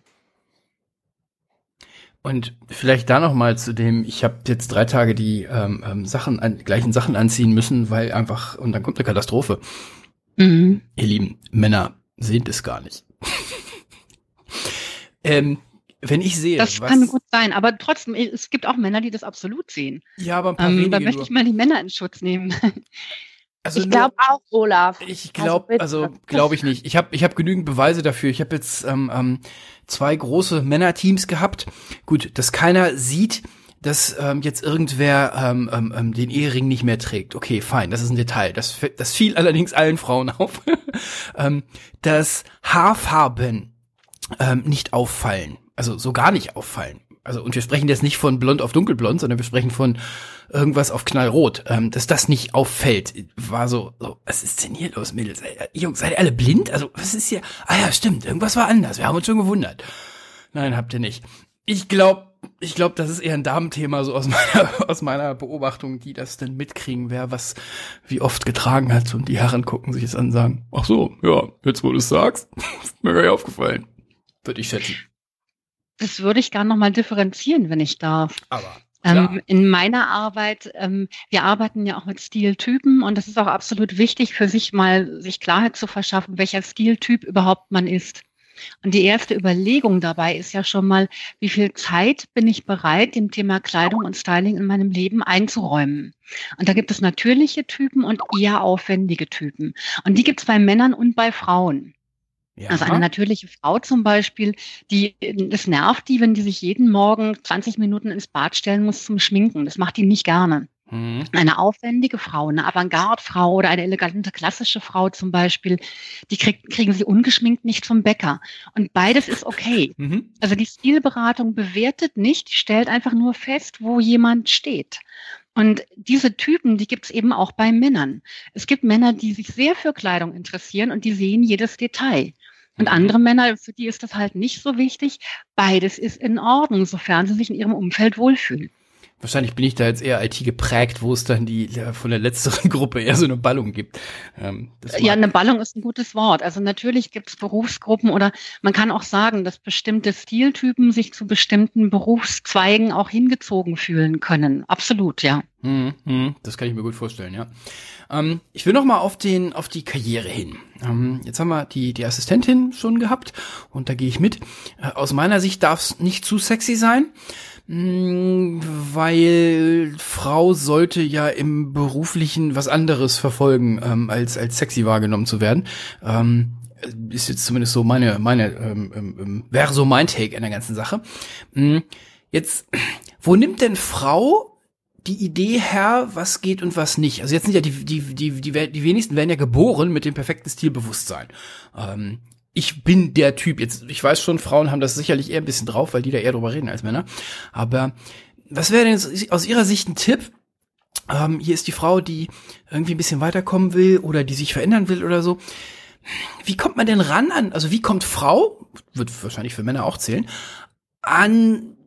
Und vielleicht da noch mal zu dem, ich habe jetzt drei Tage die ähm, ähm, Sachen an, gleichen Sachen anziehen müssen, weil einfach, und dann kommt eine Katastrophe. Mhm. Ihr lieben Männer sehen das gar nicht. ähm, wenn ich sehe, Das was, kann gut sein, aber trotzdem, es gibt auch Männer, die das absolut sehen. ja, aber ein paar Ähm, wenige da möchte nur. ich mal die Männer in Schutz nehmen. Also Ich nur- glaube auch, Olaf. Ich glaube, bitte. also, glaube ich nicht. Ich habe ich hab genügend Beweise dafür. Ich habe jetzt ähm, ähm, zwei große Männerteams gehabt. Gut, dass keiner sieht, dass ähm, jetzt irgendwer ähm, ähm, ähm, den Ehering nicht mehr trägt. Okay, fein, das ist ein Detail. Das, das fiel allerdings allen Frauen auf. ähm, dass Haarfarben ähm, nicht auffallen. Also so gar nicht auffallen. Also, und wir sprechen jetzt nicht von blond auf dunkelblond, sondern wir sprechen von irgendwas auf knallrot. Ähm, dass das nicht auffällt, war so, so, was ist denn hier los, Mädels? Ey, Jungs, seid ihr alle blind? Also, was ist hier? Ah ja, stimmt, irgendwas war anders. Wir haben uns schon gewundert. Nein, habt ihr nicht. Ich glaube, ich glaube, das ist eher ein Damenthema, so aus meiner, aus meiner Beobachtung, die das denn mitkriegen, wer was wie oft getragen hat. Und die Herren gucken sich es an und sagen, ach so, ja, jetzt wo du es sagst, ist mir gar nicht aufgefallen. Würde ich schätzen. Das würde ich gerne nochmal differenzieren, wenn ich darf. Aber klar. Ähm, in meiner Arbeit, ähm, wir arbeiten ja auch mit Stiltypen und das ist auch absolut wichtig für sich mal, sich Klarheit zu verschaffen, welcher Stiltyp überhaupt man ist. Und die erste Überlegung dabei ist ja schon mal, wie viel Zeit bin ich bereit, dem Thema Kleidung und Styling in meinem Leben einzuräumen. Und da gibt es natürliche Typen und eher aufwendige Typen. Und die gibt es bei Männern und bei Frauen. Ja. Also eine natürliche Frau zum Beispiel, die, das nervt die, wenn die sich jeden Morgen zwanzig Minuten ins Bad stellen muss zum Schminken. Das macht die nicht gerne. Mhm. Eine aufwendige Frau, eine Avantgarde-Frau oder eine elegante klassische Frau zum Beispiel, die krieg, kriegen sie ungeschminkt nicht zum Bäcker. Und beides ist okay. Mhm. Also die Stilberatung bewertet nicht, die stellt einfach nur fest, wo jemand steht. Und diese Typen, die gibt es eben auch bei Männern. Es gibt Männer, die sich sehr für Kleidung interessieren und die sehen jedes Detail. Und Mhm. andere Männer, für die ist das halt nicht so wichtig. Beides ist in Ordnung, sofern sie sich in ihrem Umfeld wohlfühlen. Wahrscheinlich bin ich da jetzt eher I T geprägt, wo es dann die ja, von der letzteren Gruppe eher so eine Ballung gibt. Ähm, das Ja, mag- eine Ballung ist ein gutes Wort. Also natürlich gibt es Berufsgruppen oder man kann auch sagen, dass bestimmte Stiltypen sich zu bestimmten Berufszweigen auch hingezogen fühlen können. Absolut, ja. Hm, hm, das kann ich mir gut vorstellen, ja. Ähm, ich will noch mal auf den, auf die Karriere hin. Ähm, jetzt haben wir die, die Assistentin schon gehabt und da gehe ich mit. Äh, aus meiner Sicht darf es nicht zu sexy sein, mh, weil Frau sollte ja im Beruflichen was anderes verfolgen, ähm, als, als sexy wahrgenommen zu werden. Ähm, ist jetzt zumindest so meine, meine, ähm, ähm, wäre so mein Take an der ganzen Sache. Mh, jetzt, wo nimmt denn Frau die Idee her, was geht und was nicht? Also jetzt sind ja die, die, die, die, die wenigsten werden ja geboren mit dem perfekten Stilbewusstsein. Ähm, ich bin der Typ, jetzt, ich weiß schon, Frauen haben das sicherlich eher ein bisschen drauf, weil die da eher drüber reden als Männer. Aber was wäre denn aus Ihrer Sicht ein Tipp? Ähm, hier ist die Frau, die irgendwie ein bisschen weiterkommen will oder die sich verändern will oder so. Wie kommt man denn ran an, also wie kommt Frau, wird wahrscheinlich für Männer auch zählen, an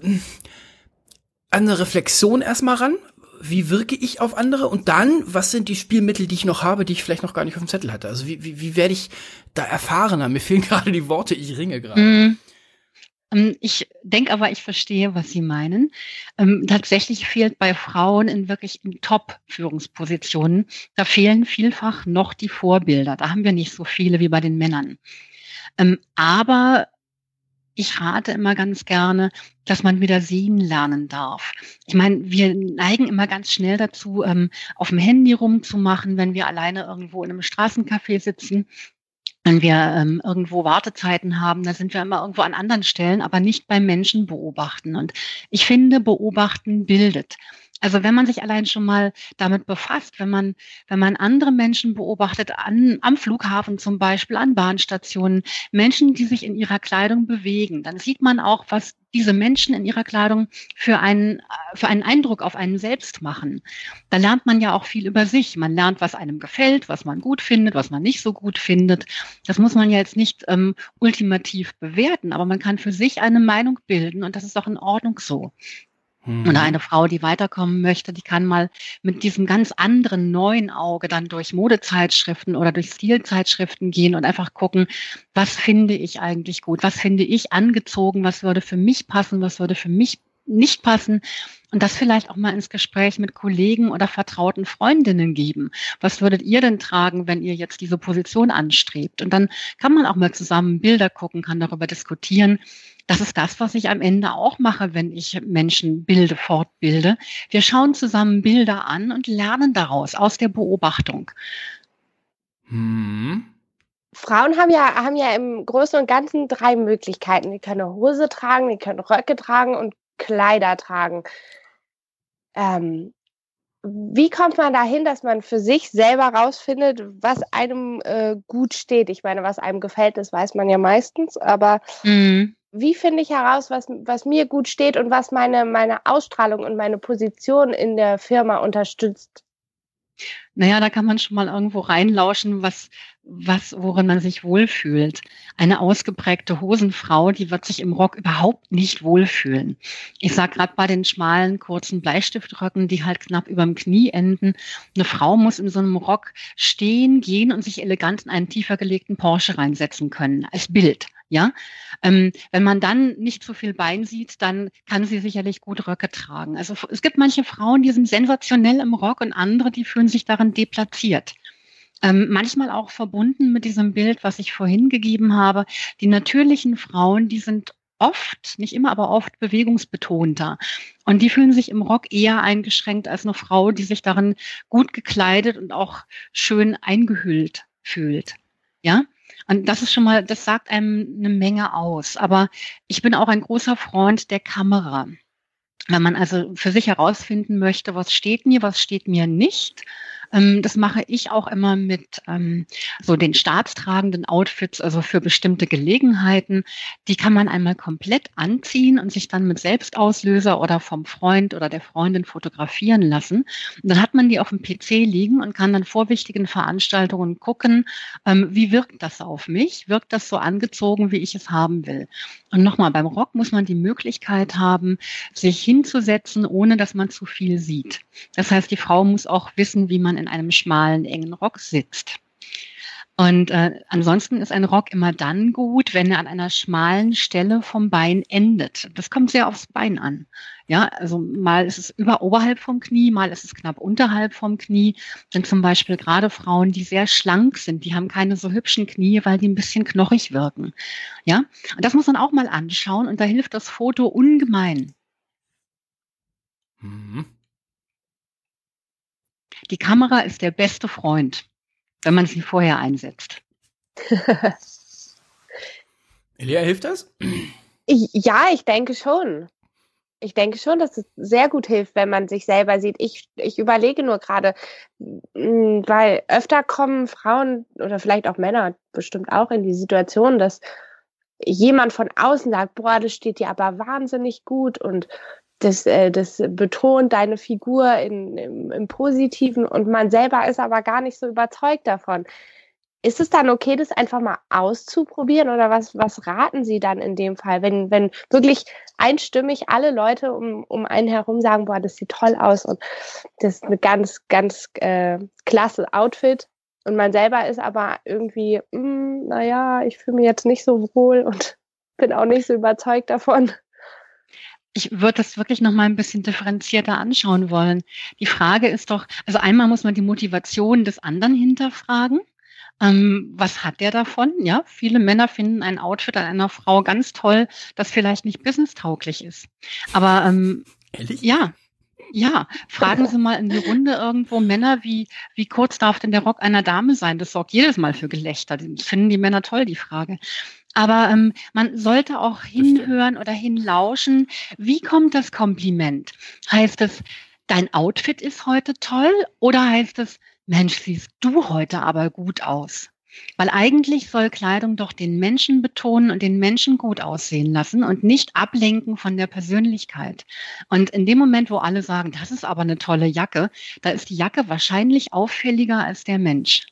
an eine Reflexion erstmal ran. Wie wirke ich auf andere? Und dann, was sind die Spielmittel, die ich noch habe, die ich vielleicht noch gar nicht auf dem Zettel hatte? Also wie, wie, wie werde ich da erfahrener? Mir fehlen gerade die Worte, ich ringe gerade. Mm. Ähm, Ich denke aber, ich verstehe, was Sie meinen. Ähm, tatsächlich fehlt bei Frauen in wirklich in Top-Führungspositionen, da fehlen vielfach noch die Vorbilder. Da haben wir nicht so viele wie bei den Männern. Ähm, aber ich rate immer ganz gerne, dass man wieder sehen lernen darf. Ich meine, wir neigen immer ganz schnell dazu, ähm, auf dem Handy rumzumachen, wenn wir alleine irgendwo in einem Straßencafé sitzen. Wenn wir ähm, irgendwo Wartezeiten haben, da sind wir immer irgendwo an anderen Stellen, aber nicht beim Menschen beobachten. Und ich finde, beobachten bildet. Also wenn man sich allein schon mal damit befasst, wenn man, wenn man andere Menschen beobachtet, an, am Flughafen zum Beispiel, an Bahnstationen, Menschen, die sich in ihrer Kleidung bewegen, dann sieht man auch, was diese Menschen in ihrer Kleidung für einen, für einen Eindruck auf einen selbst machen. Da lernt man ja auch viel über sich. Man lernt, was einem gefällt, was man gut findet, was man nicht so gut findet. Das muss man ja jetzt nicht ähm, ultimativ bewerten, aber man kann für sich eine Meinung bilden und das ist auch in Ordnung so. Mhm. Oder eine Frau, die weiterkommen möchte, die kann mal mit diesem ganz anderen neuen Auge dann durch Modezeitschriften oder durch Stilzeitschriften gehen und einfach gucken, was finde ich eigentlich gut, was finde ich angezogen, was würde für mich passen, was würde für mich nicht passen. Und das vielleicht auch mal ins Gespräch mit Kollegen oder vertrauten Freundinnen geben. Was würdet ihr denn tragen, wenn ihr jetzt diese Position anstrebt? Und dann kann man auch mal zusammen Bilder gucken, kann darüber diskutieren. Das ist das, was ich am Ende auch mache, wenn ich Menschen bilde, fortbilde. Wir schauen zusammen Bilder an und lernen daraus, aus der Beobachtung. Hm. Frauen haben ja, haben ja im Großen und Ganzen drei Möglichkeiten. Die können eine Hose tragen, die können Röcke tragen und Kleider tragen. Ähm, wie kommt man dahin, dass man für sich selber rausfindet, was einem äh, gut steht? Ich meine, was einem gefällt, das weiß man ja meistens, aber Mhm. wie finde ich heraus, was, was mir gut steht und was meine, meine Ausstrahlung und meine Position in der Firma unterstützt? Naja, da kann man schon mal irgendwo reinlauschen, was, was, worin man sich wohlfühlt. Eine ausgeprägte Hosenfrau, die wird sich im Rock überhaupt nicht wohlfühlen. Ich sag gerade bei den schmalen, kurzen Bleistiftröcken, die halt knapp überm Knie enden, eine Frau muss in so einem Rock stehen, gehen und sich elegant in einen tiefer gelegten Porsche reinsetzen können, als Bild. Ja, ähm, wenn man dann nicht so viel Bein sieht, dann kann sie sicherlich gut Röcke tragen. Also es gibt manche Frauen, die sind sensationell im Rock und andere, die fühlen sich darin deplatziert. Ähm, manchmal auch verbunden mit diesem Bild, was ich vorhin gegeben habe. Die natürlichen Frauen, die sind oft, nicht immer, aber oft bewegungsbetonter. Und die fühlen sich im Rock eher eingeschränkt als eine Frau, die sich darin gut gekleidet und auch schön eingehüllt fühlt. Ja? Und das ist schon mal, das sagt einem eine Menge aus. Aber ich bin auch ein großer Freund der Kamera. Wenn man also für sich herausfinden möchte, was steht mir, was steht mir nicht. Ähm, das mache ich auch immer mit ähm, so den staatstragenden Outfits, also für bestimmte Gelegenheiten. Die kann man einmal komplett anziehen und sich dann mit Selbstauslöser oder vom Freund oder der Freundin fotografieren lassen. Und dann hat man die auf dem P C liegen und kann dann vor wichtigen Veranstaltungen gucken, ähm, wie wirkt das auf mich? Wirkt das so angezogen, wie ich es haben will? Und nochmal, beim Rock muss man die Möglichkeit haben, sich hinzusetzen, ohne dass man zu viel sieht. Das heißt, die Frau muss auch wissen, wie man in einem schmalen, engen Rock sitzt. Und äh, ansonsten ist ein Rock immer dann gut, wenn er an einer schmalen Stelle vom Bein endet. Das kommt sehr aufs Bein an. Ja, also mal ist es über oberhalb vom Knie, mal ist es knapp unterhalb vom Knie. Denn zum Beispiel gerade Frauen, die sehr schlank sind, die haben keine so hübschen Knie, weil die ein bisschen knochig wirken. Ja, und das muss man auch mal anschauen und da hilft das Foto ungemein. Mhm. Die Kamera ist der beste Freund, wenn man sie vorher einsetzt. Elia, hilft das? Ich, ja, ich denke schon. Ich denke schon, dass es sehr gut hilft, wenn man sich selber sieht. Ich, ich überlege nur gerade, weil öfter kommen Frauen oder vielleicht auch Männer bestimmt auch in die Situation, dass jemand von außen sagt, boah, das steht dir aber wahnsinnig gut und das, äh, das betont deine Figur in, im, im Positiven und man selber ist aber gar nicht so überzeugt davon. Ist es dann okay, das einfach mal auszuprobieren oder was, was raten Sie dann in dem Fall, wenn, wenn wirklich einstimmig alle Leute um, um einen herum sagen, boah, das sieht toll aus und das ist ein ganz, ganz äh, klasse Outfit und man selber ist aber irgendwie, mh, naja, ich fühle mich jetzt nicht so wohl und bin auch nicht so überzeugt davon. Ich würde das wirklich noch mal ein bisschen differenzierter anschauen wollen. Die Frage ist doch, also einmal muss man die Motivation des anderen hinterfragen. Ähm, was hat der davon? Ja, viele Männer finden ein Outfit an einer Frau ganz toll, das vielleicht nicht businesstauglich ist. Aber ähm, Ehrlich? ja, ja, fragen Sie mal in die Runde irgendwo Männer, wie, wie kurz darf denn der Rock einer Dame sein? Das sorgt jedes Mal für Gelächter. Das finden die Männer toll, die Frage. Aber ähm, man sollte auch hinhören oder hinlauschen. Wie kommt das Kompliment? Heißt es, dein Outfit ist heute toll? Oder heißt es, Mensch, siehst du heute aber gut aus? Weil eigentlich soll Kleidung doch den Menschen betonen und den Menschen gut aussehen lassen und nicht ablenken von der Persönlichkeit. Und in dem Moment, wo alle sagen, das ist aber eine tolle Jacke, da ist die Jacke wahrscheinlich auffälliger als der Mensch.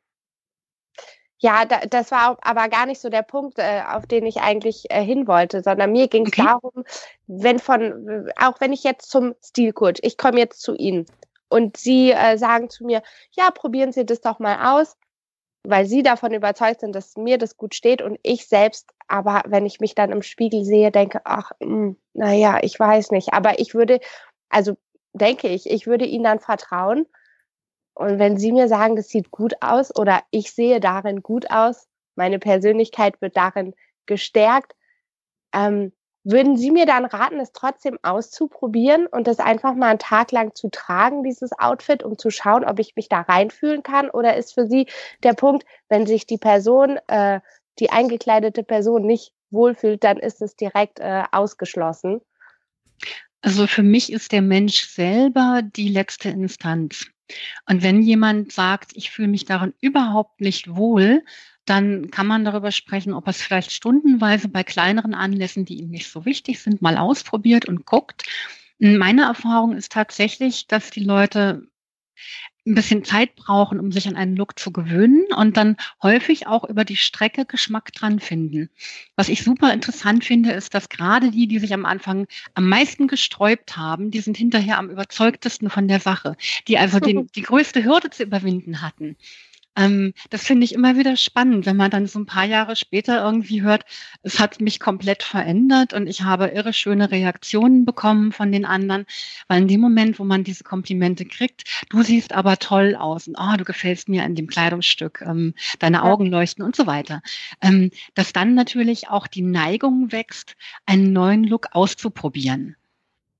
Ja, da, das war auch, aber gar nicht so der Punkt, äh, auf den ich eigentlich äh, hin wollte, sondern mir ging es Okay. darum, wenn von, auch wenn ich jetzt zum Stilcoach, ich komme jetzt zu Ihnen und Sie äh, sagen zu mir, ja, probieren Sie das doch mal aus, weil Sie davon überzeugt sind, dass mir das gut steht und ich selbst, aber wenn ich mich dann im Spiegel sehe, denke, ach, mh, naja, ich weiß nicht, aber ich würde, also denke ich, ich würde Ihnen dann vertrauen. Und wenn Sie mir sagen, das sieht gut aus oder ich sehe darin gut aus, meine Persönlichkeit wird darin gestärkt, ähm, würden Sie mir dann raten, es trotzdem auszuprobieren und das einfach mal einen Tag lang zu tragen, dieses Outfit, um zu schauen, ob ich mich da reinfühlen kann? Oder ist für Sie der Punkt, wenn sich die Person, äh, die eingekleidete Person nicht wohlfühlt, dann ist es direkt äh, ausgeschlossen? Also für mich ist der Mensch selber die letzte Instanz. Und wenn jemand sagt, ich fühle mich darin überhaupt nicht wohl, dann kann man darüber sprechen, ob er es vielleicht stundenweise bei kleineren Anlässen, die ihm nicht so wichtig sind, mal ausprobiert und guckt. Meine Erfahrung ist tatsächlich, dass die Leute ein bisschen Zeit brauchen, um sich an einen Look zu gewöhnen und dann häufig auch über die Strecke Geschmack dran finden. Was ich super interessant finde, ist, dass gerade die, die sich am Anfang am meisten gesträubt haben, die sind hinterher am überzeugtesten von der Sache, die also den, die größte Hürde zu überwinden hatten. Ähm, das finde ich immer wieder spannend, wenn man dann so ein paar Jahre später irgendwie hört, es hat mich komplett verändert und ich habe irre schöne Reaktionen bekommen von den anderen, weil in dem Moment, wo man diese Komplimente kriegt, du siehst aber toll aus und oh, du gefällst mir in dem Kleidungsstück, ähm, deine Augen leuchten und so weiter, ähm, dass dann natürlich auch die Neigung wächst, einen neuen Look auszuprobieren.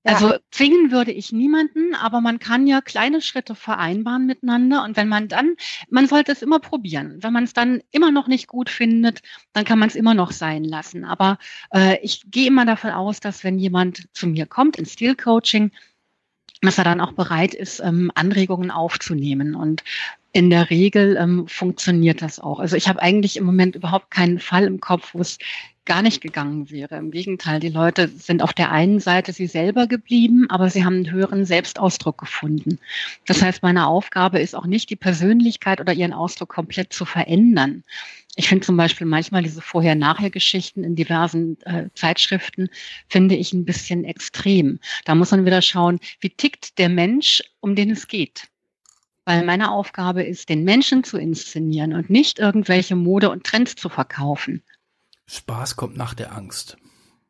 Also zwingen würde ich niemanden, aber man kann ja kleine Schritte vereinbaren miteinander und wenn man dann, man sollte es immer probieren. Wenn man es dann immer noch nicht gut findet, dann kann man es immer noch sein lassen. Aber äh, ich gehe immer davon aus, dass wenn jemand zu mir kommt ins Stil-Coaching, dass er dann auch bereit ist, ähm, Anregungen aufzunehmen. Und in der Regel ähm, funktioniert das auch. Also ich habe eigentlich im Moment überhaupt keinen Fall im Kopf, wo es gar nicht gegangen wäre. Im Gegenteil, die Leute sind auf der einen Seite sie selber geblieben, aber sie haben einen höheren Selbstausdruck gefunden. Das heißt, meine Aufgabe ist auch nicht, die Persönlichkeit oder ihren Ausdruck komplett zu verändern. Ich finde zum Beispiel manchmal diese Vorher-Nachher-Geschichten in diversen äh, Zeitschriften, finde ich ein bisschen extrem. Da muss man wieder schauen, wie tickt der Mensch, um den es geht. Weil meine Aufgabe ist, den Menschen zu inszenieren und nicht irgendwelche Mode und Trends zu verkaufen. Spaß kommt nach der Angst.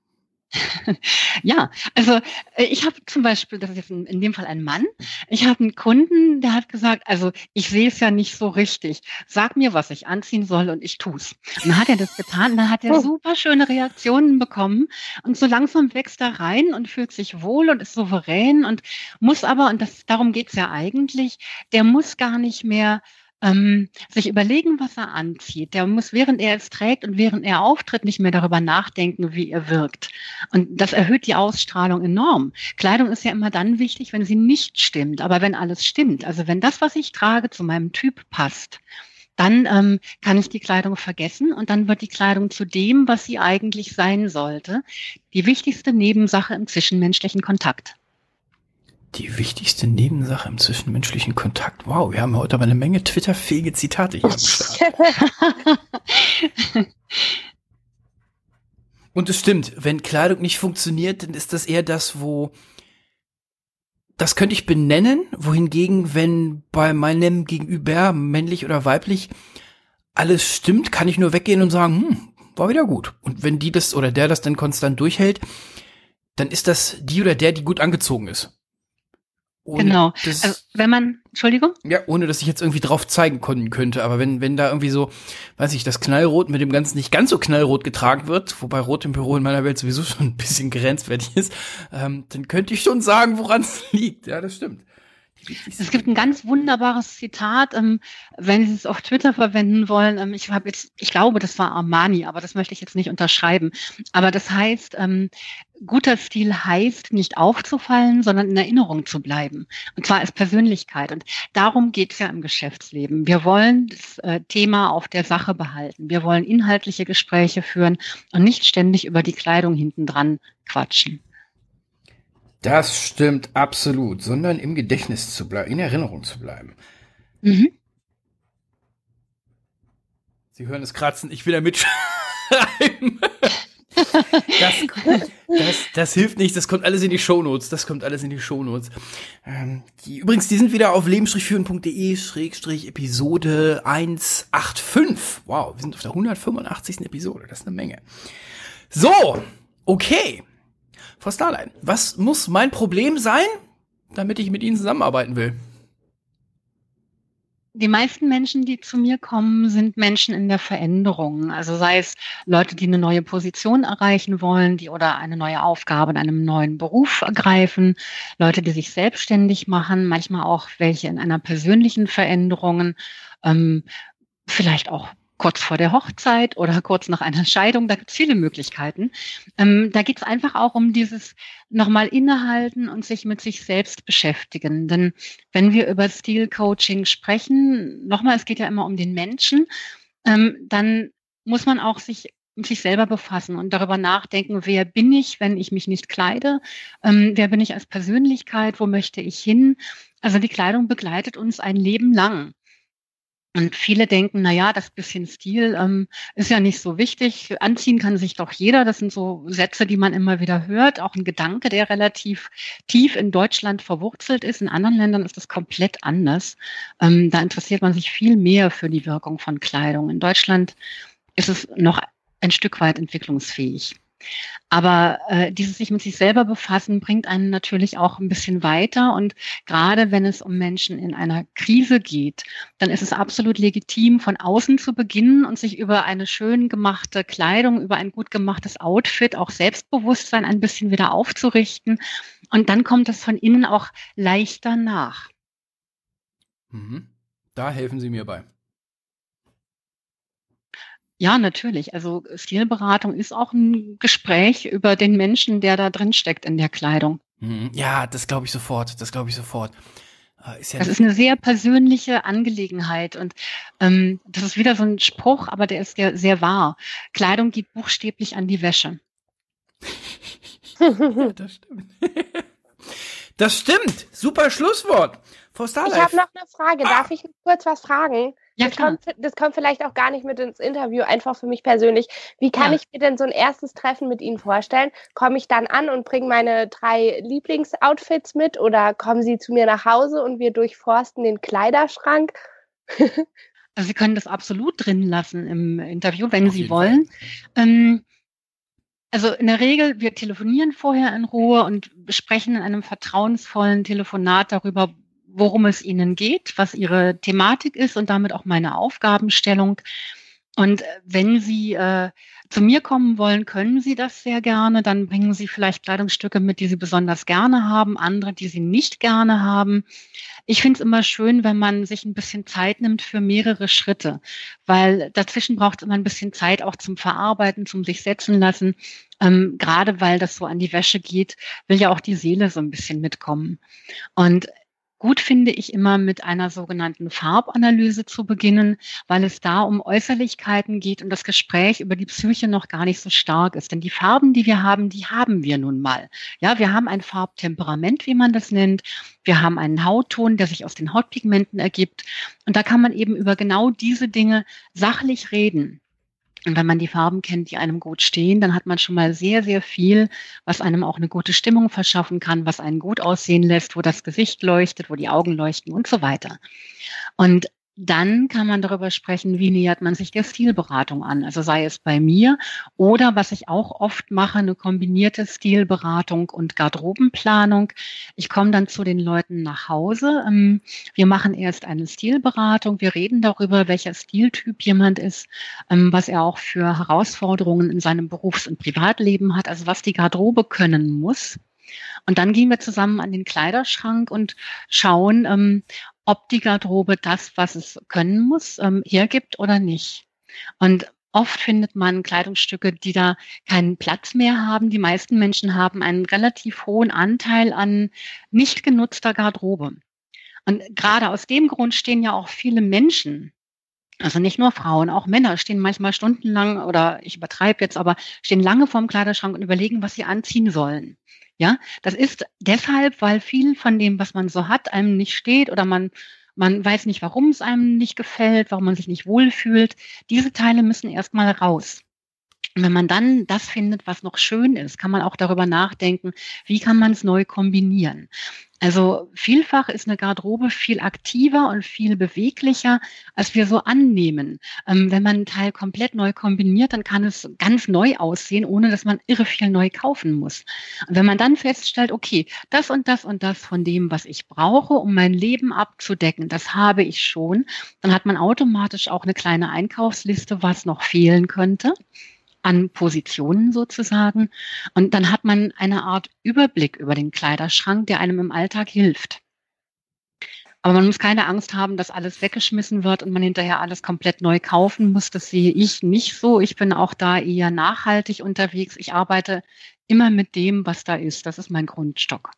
Ja, also äh, ich habe zum Beispiel, das ist jetzt in, in dem Fall ein Mann, ich habe einen Kunden, der hat gesagt, also ich sehe es ja nicht so richtig. Sag mir, was ich anziehen soll und ich tu's. Und dann hat er das getan und dann hat er super schöne Reaktionen bekommen und so langsam wächst er rein und fühlt sich wohl und ist souverän und muss aber, und das, darum geht's ja eigentlich, der muss gar nicht mehr ähm, sich überlegen, was er anzieht. Der muss, während er es trägt und während er auftritt, nicht mehr darüber nachdenken, wie er wirkt. Und das erhöht die Ausstrahlung enorm. Kleidung ist ja immer dann wichtig, wenn sie nicht stimmt. Aber wenn alles stimmt, also wenn das, was ich trage, zu meinem Typ passt, dann ähm, kann ich die Kleidung vergessen und dann wird die Kleidung zu dem, was sie eigentlich sein sollte. Die wichtigste Nebensache im zwischenmenschlichen Kontakt. Die wichtigste Nebensache im zwischenmenschlichen Kontakt. Wow, wir haben heute aber eine Menge Twitter-fähige Zitate hier am Start. Und es stimmt, wenn Kleidung nicht funktioniert, dann ist das eher das, wo das könnte ich benennen, wohingegen, wenn bei meinem Gegenüber, männlich oder weiblich, alles stimmt, kann ich nur weggehen und sagen, hm, war wieder gut. Und wenn die das oder der das dann konstant durchhält, dann ist das die oder der, die gut angezogen ist. Ohne genau. Das, also wenn man, Entschuldigung? Ja, ohne dass ich jetzt irgendwie drauf zeigen können könnte. Aber wenn, wenn da irgendwie so, weiß ich, das Knallrot mit dem Ganzen nicht ganz so knallrot getragen wird, wobei Rot im Büro in meiner Welt sowieso schon ein bisschen grenzwertig ist, ähm, dann könnte ich schon sagen, woran es liegt. Ja, das stimmt. Es gibt ein ganz wunderbares Zitat, ähm, wenn Sie es auf Twitter verwenden wollen. Ähm, ich habe jetzt, ich glaube, das war Armani, aber das möchte ich jetzt nicht unterschreiben. Aber das heißt, ähm, guter Stil heißt, nicht aufzufallen, sondern in Erinnerung zu bleiben. Und zwar als Persönlichkeit. Und darum geht es ja im Geschäftsleben. Wir wollen das äh, Thema auf der Sache behalten. Wir wollen inhaltliche Gespräche führen und nicht ständig über die Kleidung hintendran quatschen. Das stimmt absolut, sondern im Gedächtnis zu bleiben, in Erinnerung zu bleiben. Mhm. Sie hören es kratzen, ich will da mitschreiben. Das, das, das hilft nicht, das kommt alles in die Shownotes, das kommt alles in die Shownotes. Ähm, die, übrigens, die sind wieder auf leben-führen punkt de Schrägstrich Episode hundertfünfundachtzig. Wow, wir sind auf der hundertfünfundachtzigsten Episode, das ist eine Menge. So, okay. Frau Starlein, was muss mein Problem sein, damit ich mit Ihnen zusammenarbeiten will? Die meisten Menschen, die zu mir kommen, sind Menschen in der Veränderung. Also sei es Leute, die eine neue Position erreichen wollen, die oder eine neue Aufgabe in einem neuen Beruf ergreifen, Leute, die sich selbstständig machen, manchmal auch welche in einer persönlichen Veränderung, ähm, vielleicht auch kurz vor der Hochzeit oder kurz nach einer Scheidung, da gibt es viele Möglichkeiten. Ähm, da geht es einfach auch um dieses nochmal innehalten und sich mit sich selbst beschäftigen. Denn wenn wir über Stil-Coaching sprechen, nochmal, es geht ja immer um den Menschen, ähm, dann muss man auch sich mit sich selber befassen und darüber nachdenken, wer bin ich, wenn ich mich nicht kleide? Ähm, wer bin ich als Persönlichkeit? Wo möchte ich hin? Also die Kleidung begleitet uns ein Leben lang. Und viele denken, na ja, das bisschen Stil ähm, ist ja nicht so wichtig. Anziehen kann sich doch jeder. Das sind so Sätze, die man immer wieder hört. Auch ein Gedanke, der relativ tief in Deutschland verwurzelt ist. In anderen Ländern ist das komplett anders. Ähm, da interessiert man sich viel mehr für die Wirkung von Kleidung. In Deutschland ist es noch ein Stück weit entwicklungsfähig. Aber äh, dieses sich mit sich selber befassen bringt einen natürlich auch ein bisschen weiter. Und gerade wenn es um Menschen in einer Krise geht, dann ist es absolut legitim, von außen zu beginnen und sich über eine schön gemachte Kleidung, über ein gut gemachtes Outfit, auch Selbstbewusstsein ein bisschen wieder aufzurichten. Und dann kommt es von innen auch leichter nach. Mhm. Da helfen Sie mir bei. Ja, natürlich. Also Stilberatung ist auch ein Gespräch über den Menschen, der da drin steckt in der Kleidung. Mhm. Ja, das glaube ich sofort. Das glaube ich sofort. Äh, Ist ja Das ist eine sehr persönliche Angelegenheit und ähm, das ist wieder so ein Spruch, aber der ist ja sehr wahr. Kleidung geht buchstäblich an die Wäsche. Ja, das stimmt. Das stimmt. Super Schlusswort. Frau Ich Starlife. habe noch eine Frage. Darf ich kurz was fragen? Ja, Das klar. kommt, das kommt vielleicht auch gar nicht mit ins Interview, einfach für mich persönlich. Wie kann Ja. ich mir denn so ein erstes Treffen mit Ihnen vorstellen? Komme ich dann an und bringe meine drei Lieblingsoutfits mit oder kommen Sie zu mir nach Hause und wir durchforsten den Kleiderschrank? Also Sie können das absolut drin lassen im Interview, wenn Auf Sie jeden wollen. Ähm, also in der Regel, wir telefonieren vorher in Ruhe und besprechen in einem vertrauensvollen Telefonat darüber, worum es Ihnen geht, was Ihre Thematik ist und damit auch meine Aufgabenstellung. Und äh, wenn Sie äh, zu mir kommen wollen, können Sie das sehr gerne. Dann bringen Sie vielleicht Kleidungsstücke mit, die Sie besonders gerne haben, andere, die Sie nicht gerne haben. Ich finde es immer schön, wenn man sich ein bisschen Zeit nimmt für mehrere Schritte, weil dazwischen braucht es immer ein bisschen Zeit auch zum Verarbeiten, zum sich setzen lassen. Ähm, gerade weil das so an die Wäsche geht, will ja auch die Seele so ein bisschen mitkommen. Und gut finde ich immer mit einer sogenannten Farbanalyse zu beginnen, weil es da um Äußerlichkeiten geht und das Gespräch über die Psyche noch gar nicht so stark ist. Denn die Farben, die wir haben, die haben wir nun mal. Ja, wir haben ein Farbtemperament, wie man das nennt. Wir haben einen Hautton, der sich aus den Hautpigmenten ergibt. Und da kann man eben über genau diese Dinge sachlich reden. Und wenn man die Farben kennt, die einem gut stehen, dann hat man schon mal sehr, sehr viel, was einem auch eine gute Stimmung verschaffen kann, was einen gut aussehen lässt, wo das Gesicht leuchtet, wo die Augen leuchten und so weiter. Und dann kann man darüber sprechen, wie nähert man sich der Stilberatung an. Also sei es bei mir oder was ich auch oft mache, eine kombinierte Stilberatung und Garderobenplanung. Ich komme dann zu den Leuten nach Hause. Ähm, Wir machen erst eine Stilberatung. Wir reden darüber, welcher Stiltyp jemand ist, ähm, was er auch für Herausforderungen in seinem Berufs- und Privatleben hat, also was die Garderobe können muss. Und dann gehen wir zusammen an den Kleiderschrank und schauen, ähm, ob die Garderobe das, was es können muss, ähm, hergibt oder nicht. Und oft findet man Kleidungsstücke, die da keinen Platz mehr haben. Die meisten Menschen haben einen relativ hohen Anteil an nicht genutzter Garderobe. Und gerade aus dem Grund stehen ja auch viele Menschen, also nicht nur Frauen, auch Männer stehen manchmal stundenlang, oder ich übertreibe jetzt, aber stehen lange vorm Kleiderschrank und überlegen, was sie anziehen sollen. Ja, das ist deshalb, weil viel von dem, was man so hat, einem nicht steht oder man, man weiß nicht, warum es einem nicht gefällt, warum man sich nicht wohlfühlt. Diese Teile müssen erstmal raus. Und wenn man dann das findet, was noch schön ist, kann man auch darüber nachdenken, wie kann man es neu kombinieren. Also vielfach ist eine Garderobe viel aktiver und viel beweglicher, als wir so annehmen. Ähm, wenn man ein Teil komplett neu kombiniert, dann kann es ganz neu aussehen, ohne dass man irre viel neu kaufen muss. Und wenn man dann feststellt, okay, das und das und das von dem, was ich brauche, um mein Leben abzudecken, das habe ich schon, dann hat man automatisch auch eine kleine Einkaufsliste, was noch fehlen könnte an Positionen sozusagen. Und dann hat man eine Art Überblick über den Kleiderschrank, der einem im Alltag hilft. Aber man muss keine Angst haben, dass alles weggeschmissen wird und man hinterher alles komplett neu kaufen muss. Das sehe ich nicht so. Ich bin auch da eher nachhaltig unterwegs. Ich arbeite immer mit dem, was da ist. Das ist mein Grundstock.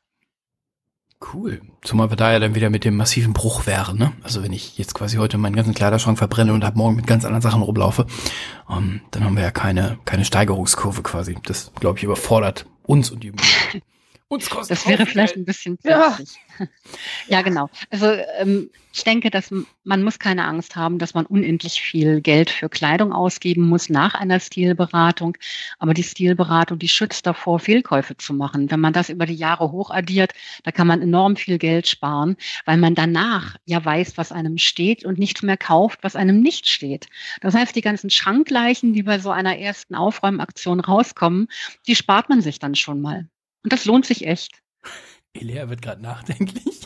Cool. Zumal wir da ja dann wieder mit dem massiven Bruch wären, ne? Also wenn ich jetzt quasi heute meinen ganzen Kleiderschrank verbrenne und ab morgen mit ganz anderen Sachen rumlaufe, ähm, dann haben wir ja keine keine Steigerungskurve quasi. Das, glaube ich, überfordert uns und die Umgebung. Uns kostet Das wäre Haufen vielleicht Geld. ein bisschen Ja. plötzlich. Ja, genau. Also ähm, ich denke, dass m- man muss keine Angst haben, dass man unendlich viel Geld für Kleidung ausgeben muss nach einer Stilberatung. Aber die Stilberatung, die schützt davor, Fehlkäufe zu machen. Wenn man das über die Jahre hochaddiert, da kann man enorm viel Geld sparen, weil man danach ja weiß, was einem steht und nichts mehr kauft, was einem nicht steht. Das heißt, die ganzen Schrankleichen, die bei so einer ersten Aufräumaktion rauskommen, die spart man sich dann schon mal. Und das lohnt sich echt. Elea wird gerade nachdenklich.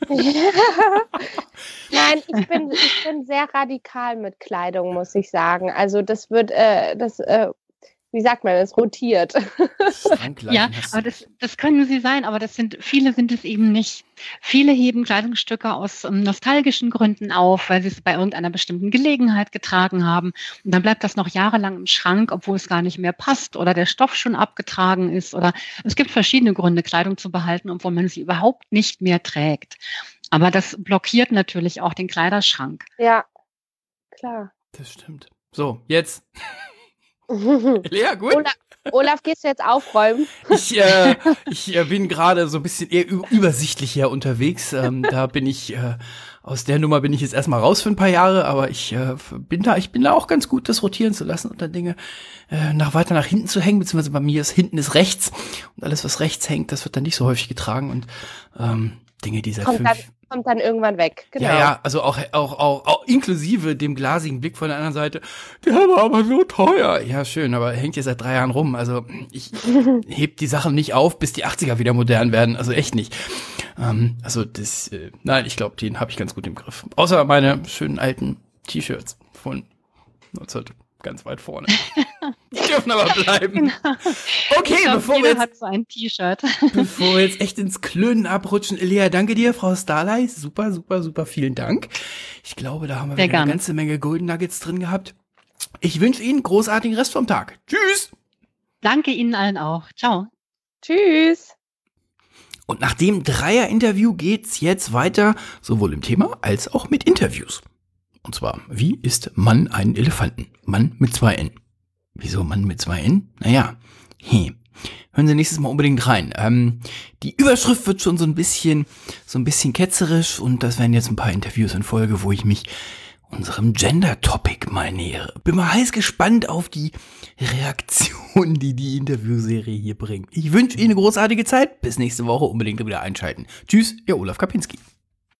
Nein, ich bin, ich bin sehr radikal mit Kleidung, muss ich sagen. Also das wird, äh, das, äh, wie sagt man, das rotiert. Schrankleichen Ja, hast aber du. das, das können sie sein, aber das sind, viele sind es eben nicht. Viele heben Kleidungsstücke aus ähm, nostalgischen Gründen auf, weil sie es bei irgendeiner bestimmten Gelegenheit getragen haben. Und dann bleibt das noch jahrelang im Schrank, obwohl es gar nicht mehr passt oder der Stoff schon abgetragen ist. Oder es gibt verschiedene Gründe, Kleidung zu behalten, obwohl man sie überhaupt nicht mehr trägt. Aber das blockiert natürlich auch den Kleiderschrank. Ja, klar. Das stimmt. So, jetzt. Elea, gut. Olaf, Olaf, gehst du jetzt aufräumen? Ich, äh, ich äh, bin gerade so ein bisschen eher ü- übersichtlich hier unterwegs. Ähm, da bin ich, äh, aus der Nummer bin ich jetzt erstmal raus für ein paar Jahre, aber ich äh, bin da, ich bin da auch ganz gut, das rotieren zu lassen und dann Dinge äh, nach weiter nach hinten zu hängen, beziehungsweise bei mir ist hinten ist rechts und alles, was rechts hängt, das wird dann nicht so häufig getragen und ähm, Dinge, die seit Kommt fünf dann, kommt dann irgendwann weg. Genau. Ja, ja, also auch, auch, auch, auch inklusive dem glasigen Blick von der anderen Seite. Der war aber so teuer. Ja, schön, aber hängt hier seit drei Jahren rum. Also ich heb die Sachen nicht auf, bis die achtziger wieder modern werden. Also echt nicht. Ähm, also das, äh, nein, ich glaube, den habe ich ganz gut im Griff. Außer meine schönen alten T-Shirts von neunzehn ganz weit vorne. Die dürfen aber bleiben. Okay, Ich glaub, bevor wir jeder jetzt hat so ein T-Shirt. Bevor wir jetzt echt ins Klönen abrutschen, Elea, danke dir, Frau Starley. Super, super, super, vielen Dank. Ich glaube, da haben wir Sehr wieder eine gerne. ganze Menge Golden Nuggets drin gehabt. Ich wünsche Ihnen einen großartigen Rest vom Tag. Tschüss! Danke Ihnen allen auch. Ciao. Tschüss. Und nach dem Dreier-Interview geht's jetzt weiter, sowohl im Thema als auch mit Interviews. Und zwar, wie isst Mann einen Elefanten? Mann mit zwei N. Wieso Mann mit zwei N? Naja, hey. Hören Sie nächstes Mal unbedingt rein. Ähm, die Überschrift wird schon so ein bisschen, so ein bisschen ketzerisch und das werden jetzt ein paar Interviews in Folge, wo ich mich unserem Gender-Topic mal nähere. Bin mal heiß gespannt auf die Reaktion, die die Interviewserie hier bringt. Ich wünsche Ihnen eine großartige Zeit. Bis nächste Woche unbedingt wieder einschalten. Tschüss, Ihr Olaf Kapinski.